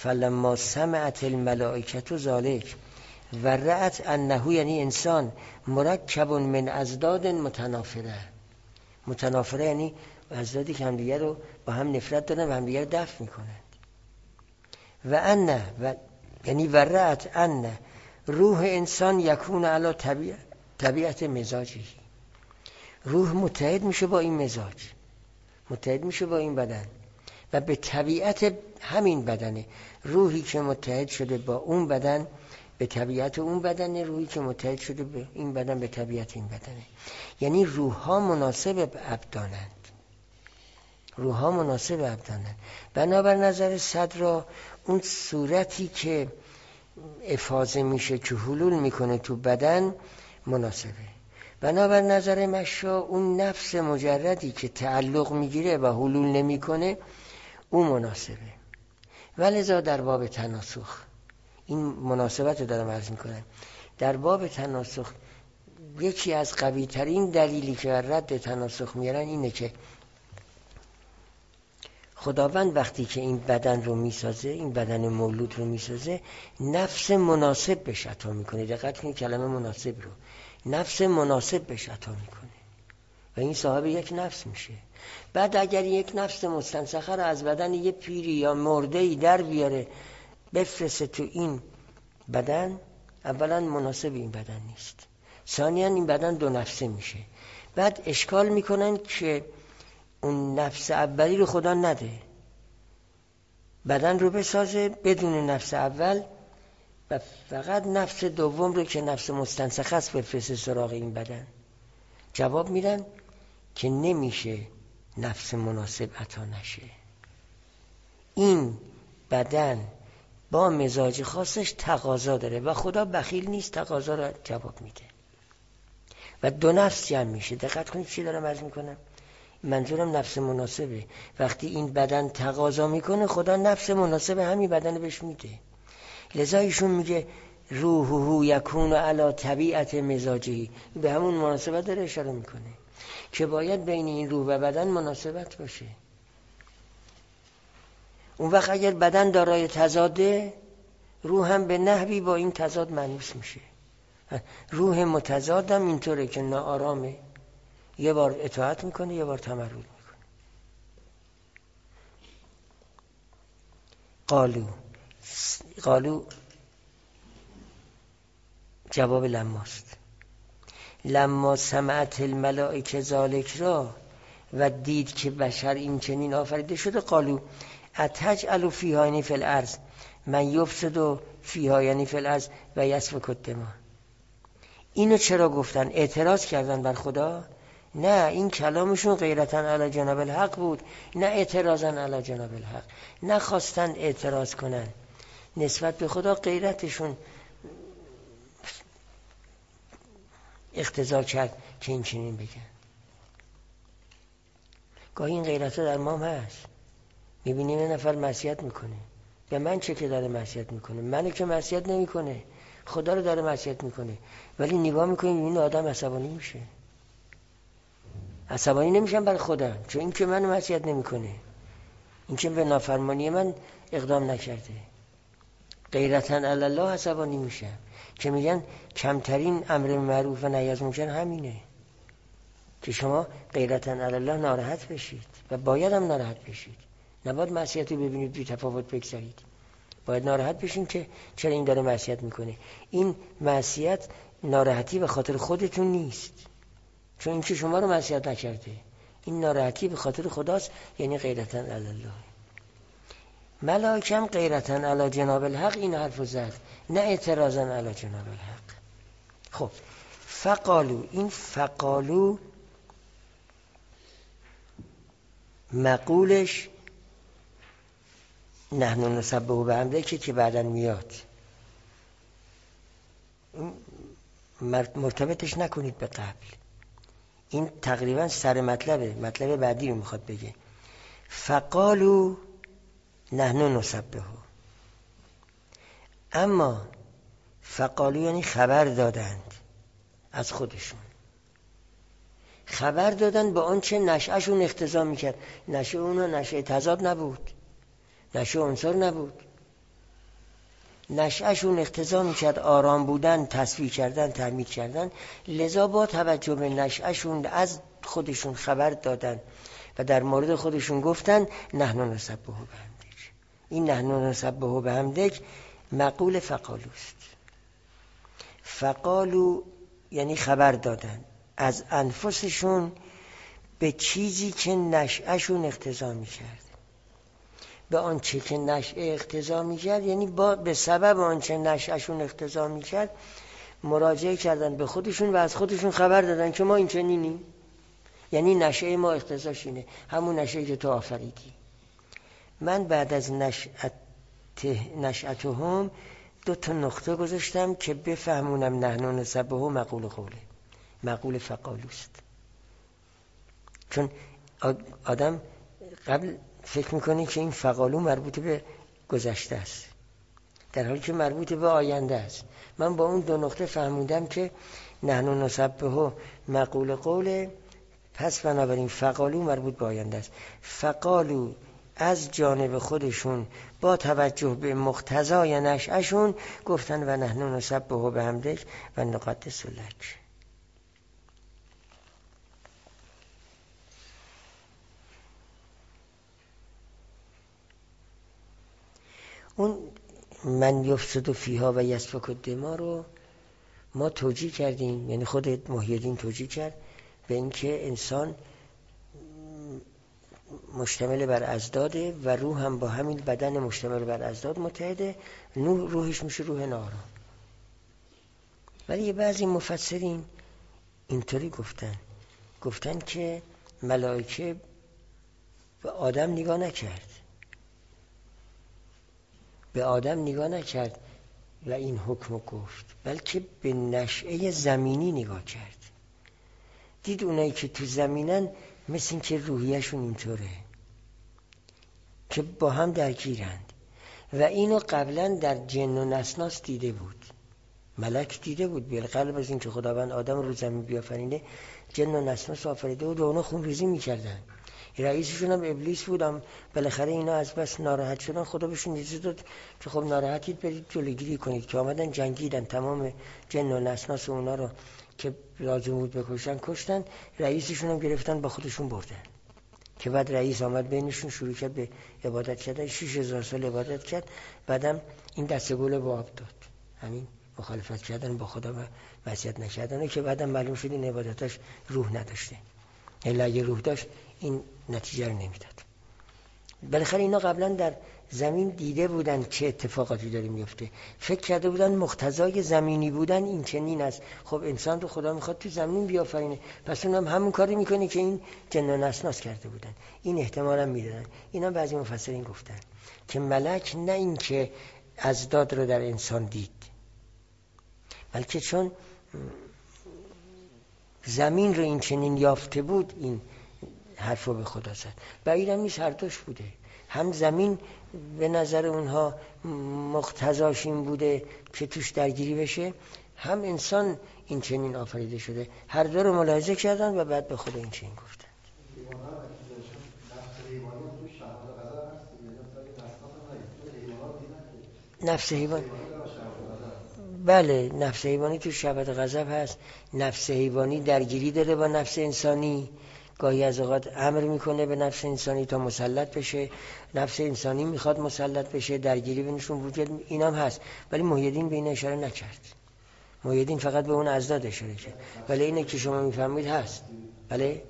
فلما سمعت الملائکه ذلک و رأت انه، یعنی انسان، مرکب من ازداد متنافره. متنافره یعنی ازدادی که همدیگر رو با هم نفرت دارن و همدیگر دفع میکنند. و ان و یعنی و رأت ان روح انسان یکون علی طبیعت طبیعت مزاجی. روح متحد میشه با این مزاج، متحد میشه با این بدن و به طبیعت همین بدنه. روحی که متحد شده با اون بدن به طبیعت اون بدنه، روحی که متحد شده به این بدن به طبیعت این بدنه. یعنی روح‌ها مناسب به ابدانند، روح‌ها مناسب به ابدانند. بنابر نظر صدر اون صورتی که افاضه میشه که حلول میکنه تو بدن مناسبه. بنابر نظر مشا اون نفس مجردی که تعلق میگیره و حلول نمیکنه اون مناسبه. ولذا در باب تناسخ، این مناسبت رو دارم عرض میکنم، در باب تناسخ یکی از قوی ترین دلیلی که رد تناسخ میارن اینه که خداوند وقتی که این بدن رو میسازه، این بدن مولود رو میسازه، نفس مناسب بهش عطا میکنه. دقت کنید کلمه مناسب رو، نفس مناسب بهش عطا میکنه و این صاحب یک نفس میشه. بعد اگر یک نفس مستنسخه رو از بدن یه پیری یا مرده‌ای در بیاره بفرسته تو این بدن، اولا مناسب این بدن نیست، ثانیاً این بدن دو نفسه میشه. بعد اشکال میکنن که اون نفس اولی رو خدا نده، بدن رو بسازه بدون نفس اول و فقط نفس دوم رو که نفس مستنسخه است بفرسته سراغ این بدن. جواب میدن که نمیشه نفس مناسب عطا نشه. این بدن با مزاج خاصش تقاضا داره و خدا بخیل نیست، تقاضا رو جواب میده و دو نفس جمع میشه. دقت کنید چی دارم عرض میکنم، منظورم نفس مناسبه. وقتی این بدن تقاضا میکنه خدا نفس مناسب همین بدن بهش میده. لذا ایشون میگه روحه یکون علی طبیعت مزاجی، به همون مناسبت داره اشاره میکنه که باید بین این روح و بدن مناسبت باشه. اون وقت اگر بدن دارای تضاده، روح هم به نحوی با این تضاد مانوس میشه. روح متضادم اینطوره که ناآرامه، یه بار اطاعت میکنه یه بار تمرد میکنه. قالو قالو جواب لماست. لما سمعت الملائکه ذالک را، و دید که بشر این چنین آفریده شده، قالو اتجعل فیها یعنی فی الارض من یفسد فیها یعنی فی الارض و یسفک الدماء. اینو چرا گفتن؟ اعتراض کردن بر خدا؟ نه، این کلامشون غیرتاً علی جناب الحق بود، نه اعتراضاً علی جناب الحق. نخواستن اعتراض کنن نسبت به خدا، غیرتشون اقتضا کرد که این چنین بگن. گاهی این غیرت در ما هم هست. میبینیم یه نفر معصیت میکنه، به من چه که داره معصیت میکنه؟ منو که معصیت نمیکنه، خدا رو داره معصیت میکنه. ولی نگاه میکنیم این آدم عصبانی میشه. عصبانی نمیشم بر خدا، چون این که منو معصیت نمیکنه، این که به نافرمانی من اقدام نکرده. غیرتاً علی الله عصبانی میشم که میگن کمترین امر معروف و نهی از منکر همینه که شما غیرتاً علی الله ناراحت بشید و باید هم ناراحت بشید. نباید معصیت رو ببینید بی تفاوت بگذارید، باید ناراحت بشین که چرا این داره معصیت میکنه. این معصیت ناراحتی به خاطر خودتون نیست، چون این که شما رو معصیت نکرده. این ناراحتی به خاطر خداست، یعنی غیرتاً علی الله. ملائکه هم غیرتاً علی جناب الحق این حرفو زد، نه اعتراضاً علی جناب الحق. خب فقالو، این فقالو مقولش نحن نسبه به حمده که که بعداً میاد، مرتبطش نکنید به قبل. این تقریباً سر مطلبه، مطلب بعدی رو میخواد بگه. فقالو نحن نسبه، اما فقالو یعنی خبر دادند از خودشون، خبر دادن با آنچه نشأشون اقتضا میکرد. نشأ اونها نشأ تضاد نبود، نشأ عنصر نبود، نشأشون اقتضا میکرد آرام بودن، تسبیح کردن، تحمید کردن، لذا با توجه به نشأشون از خودشون خبر دادن و در مورد خودشون گفتن نحن نسبح بحمدک. این نحن نسبح بحمدک مقول فقالوست. فقالو یعنی خبر دادن از انفسشون به چیزی که نشأشون اقتضا میکرد، به آنچه که نشأه اقتضا میکرد، یعنی با به سبب آنچه نشأشون اقتضا میکرد مراجعه کردن به خودشون و از خودشون خبر دادن که ما این چنینیم، یعنی نشأه ما اقتضاش اینه، همون نشأه‌ای که تو آفریدی. من بعد از نشأت نشأتهم دو تا نقطه گذاشتم که بفهمونم نحن نسبح مقول قوله، مقول فقالوست. چون آدم قبل فکر میکنه که این فقالو مربوط به گذشته است، در حالی که مربوط به آینده است. من با اون دو نقطه فهمیدم که نحن نسبح مقول قوله، پس بنابراین فقالو مربوط به آینده است. فقالو از جانب خودشون با توجه به مقتضای نشأشون گفتن و نحن نسبح بحمدک و نقدس لک. اون من یفسد فیها و یسفک الدماء رو ما توجیه کردیم، یعنی خود محی الدین توجیه کرد به اینکه انسان مشتمل بر اضداده و روح هم با همین بدن مشتمل بر اضداد متحده، نوح روحش میشه روح نارا. ولی یه بعضی مفسرین اینطوری گفتن گفتن که ملائکه به آدم نگاه نکرد، به آدم نگاه نکرد و این حکم گفت، بلکه به نشأه زمینی نگاه کرد. دید اونایی که تو زمینن مثل این که روحیشون اینطوره که با هم درگیرند و اینو قبلا در جن و نسناس دیده بود، ملک دیده بود. بالقلب از این که خداوند آدم رو زمین بیافرینه جن و نسناس آفریده بود و اونا خون ریزی میکردن. رئیسشون هم ابلیس بودم. بالاخره اینا از بس ناراحت شدن خدا بهشون اجازه داد که خب ناراحتید برید جلوگیری کنید، که آمدن جنگیدن، تمام جن و نسناس اونا رو که لازم بود بکشن کشتن. رئیسشون هم گرفتن با خودشون بردن، که بعد رئیس آمد بینشون شروع کرد به عبادت کردن، شش هزار سال عبادت کرد. بعدم این دسته گل به آب داد، همین مخالفت کردن با خدا و معصیت نکردن، که بعدم معلوم شد این عبادتاش روح نداشته. الا اگه روح داشت این نتیجه رو نمیداد. بالاخره اینا قبلا در زمین دیده بودن چه اتفاقاتی داره میفته، فکر کرده بودن مقتضای زمینی بودن این چنین است. خب انسان رو خدا میخواد تو زمین بیافرینه، پس اونم همون کاری میکنه که این جن و نسناس کرده بودن. این احتمال هم میدادن. اینا بعضی مفسرین گفتن که ملک نه این که اضداد رو در انسان دید، بلکه چون زمین رو این چنین یافته بود این حرفو به خدا زد. بعیدم نیست هر دوش بوده، هم زمین به نظر اونها مقتضاش این بوده که توش درگیری بشه، هم انسان این چنین آفریده شده. هر دو رو ملاحظه کردن و بعد به خدا این چنین گفتن. نفس حیوان، بله نفس حیوانی تو شبح غضب هست. نفس حیوانی درگیری داره با نفس انسانی، گاهی از اوقات امر میکنه به نفس انسانی تا مسلط بشه، نفس انسانی میخواد مسلط بشه، درگیری بینشون وجود این هم هست. ولی محی الدین به این اشاره نکرد. محی الدین فقط به اون اضداد اشاره کرد. ولی اینه که شما میفهمید هست. بله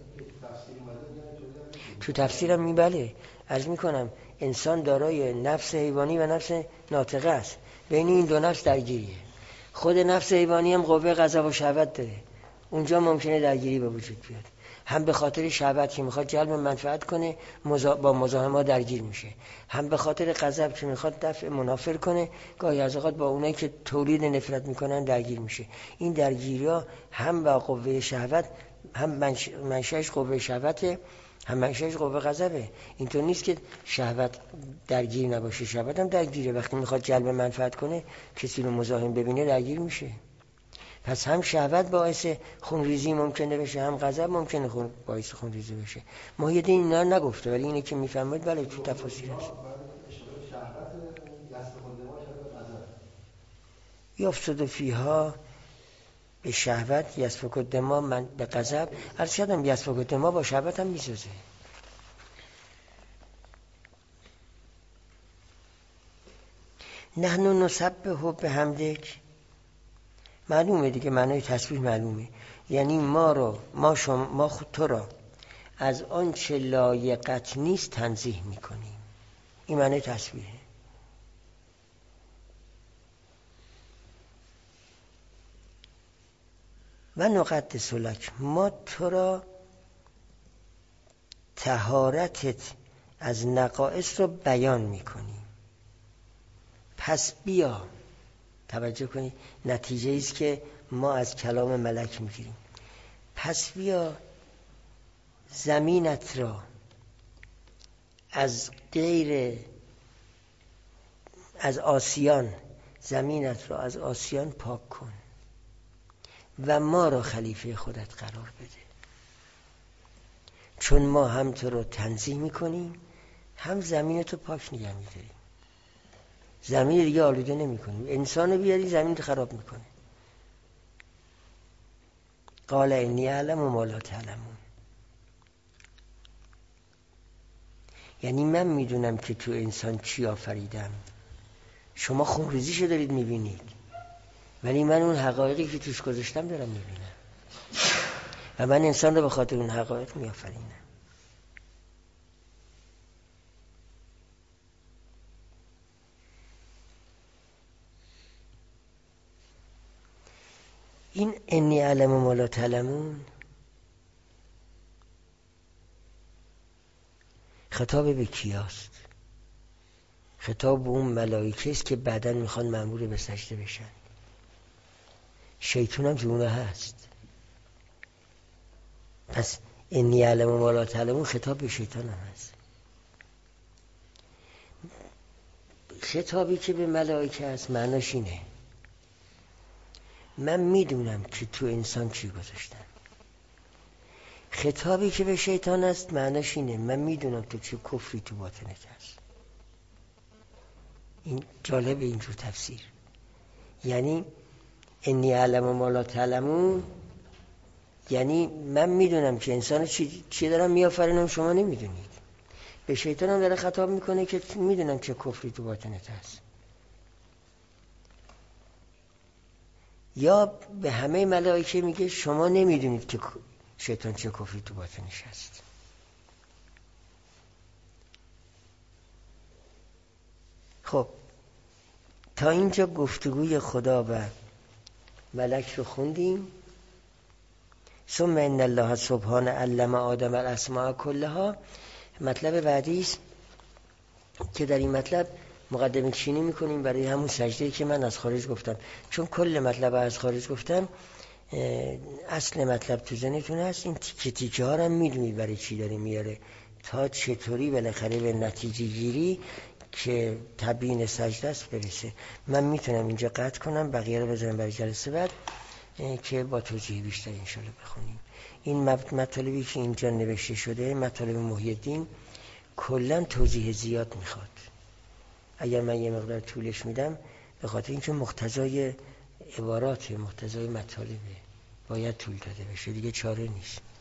تو تفسیرم می بله عرض میکنم انسان دارای نفس حیوانی و نفس ناطقه است، بین این دو نفس درگیریه. خود نفس حیوانی هم قوه غضب و شهوت داره، اونجا ممکنه درگیری به وجود بیاد. هم به خاطر شهوت که میخواد جلب منفعت کنه مزا... با مزاحمات درگیر میشه، هم به خاطر غضب که میخواد دفع منافر کنه، گاهی از اوقات با اونایی که تولید نفرت میکنن درگیر میشه. این درگیری‌ها هم با قوه شهوت، هم منش... منشأش قوه شهوته، هم منشأش قوه غضبه. اینطور نیست که شهوت درگیر نباشه، شهوت هم درگیره. وقتی میخواد جلب منفعت کنه کسی رو مزاحم ببینه درگیر میشه. پس هم شهوت باعث خونریزی ممکنه بشه، هم غضب ممکنه خون باعث خونریزی بشه. محی الدین اینا نگفته، ولی اینه که میفهمید بله تو تفاسیر هست. یفسد فیها به شهوت یسفک الدماء من به غضب. عرض کردم یسفک الدماء با شهوت هم میسازه. نحن نسبح بحمدک، معلومه دیگه، معنای تسبیح معلومه، یعنی ما رو ما شما ما خود تو را از آن چه لایقت نیست تنزیه میکنیم. این معنای تسبیحه. و نقدس لک، ما تو را طهارتت از نقائص رو بیان میکنیم. پس بیا، توجه کنید نتیجه ایست که ما از کلام ملک میگیریم. پس بیا زمینت را از غیر از آسیان زمینت را از آسیان پاک کن و ما را خلیفه خودت قرار بده، چون ما هم تو رو تنزیه میکنیم هم زمینتو پاک نگه میداریم. زمین دیگه آلوده نمی کنیم. انسانو بیاری زمین رو خراب میکنه. قال انی اعلم ما لا تعلمون، یعنی من میدونم که تو انسان چی آفریدم، شما خونریزیشو دارید میبینید، ولی من اون حقایقی که توش گذاشتم دارم میبینم و من انسان رو به خاطر اون حقایق میآفرینم. این انی اعلم ما لا تعلمون خطاب به کیاست؟ خطاب به اون ملائکه است که بعداً میخوان مأمور به سجده بشن. شیطان هم تو اونه هست. پس انی اعلم ما لا تعلمون خطاب به شیطان هم هست. خطابی که به ملائکه است معناش اینه من میدونم که تو انسان چی گذاشتم. خطابی که به شیطان است معناش اینه من میدونم تو چه کفری تو باطنت هست. این جالب اینجور تفسیر. یعنی انی اعلم ما لا تعلمون یعنی من میدونم که انسان چی, چی دارم میآفرینم شما نمیدونید. به شیطان هم داره خطاب میکنه که میدونم چه کفری تو باطنت هست. یا به همه ملائکه میگه شما نمیدونید که شیطان چه کفری تو باطنش هست. خب تا اینجا گفتگوی خدا و ملک رو خوندیم. ثم ان الله سبحانه علم آدم الاسماء کلها. مطلب بعدی است که در این مطلب مقدمه چینی میکنیم برای همون سجده‌ای که من از خارج گفتم، چون کل مطلب از خارج گفتم اصل مطلب تو ذهنتون هست. این تیکه تیکه ها رو میدونید برای چی داره میاره تا چطوری بالاخره به نتیجه گیری که تبیین سجده است برسه. من میتونم اینجا قطع کنم، بقیه رو بذارم برای جلسه بعد که با توضیح بیشتر انشالله بخونیم. این مطالبی که اینجا نوشته شده مطالب محی الدین کلا توضیح زیاد میخواد. اگر من یه مقدار طولش میدم به خاطر اینکه مقتضای عبارات مقتضای مطالبه باید طول داده بشه، دیگه چاره نیست.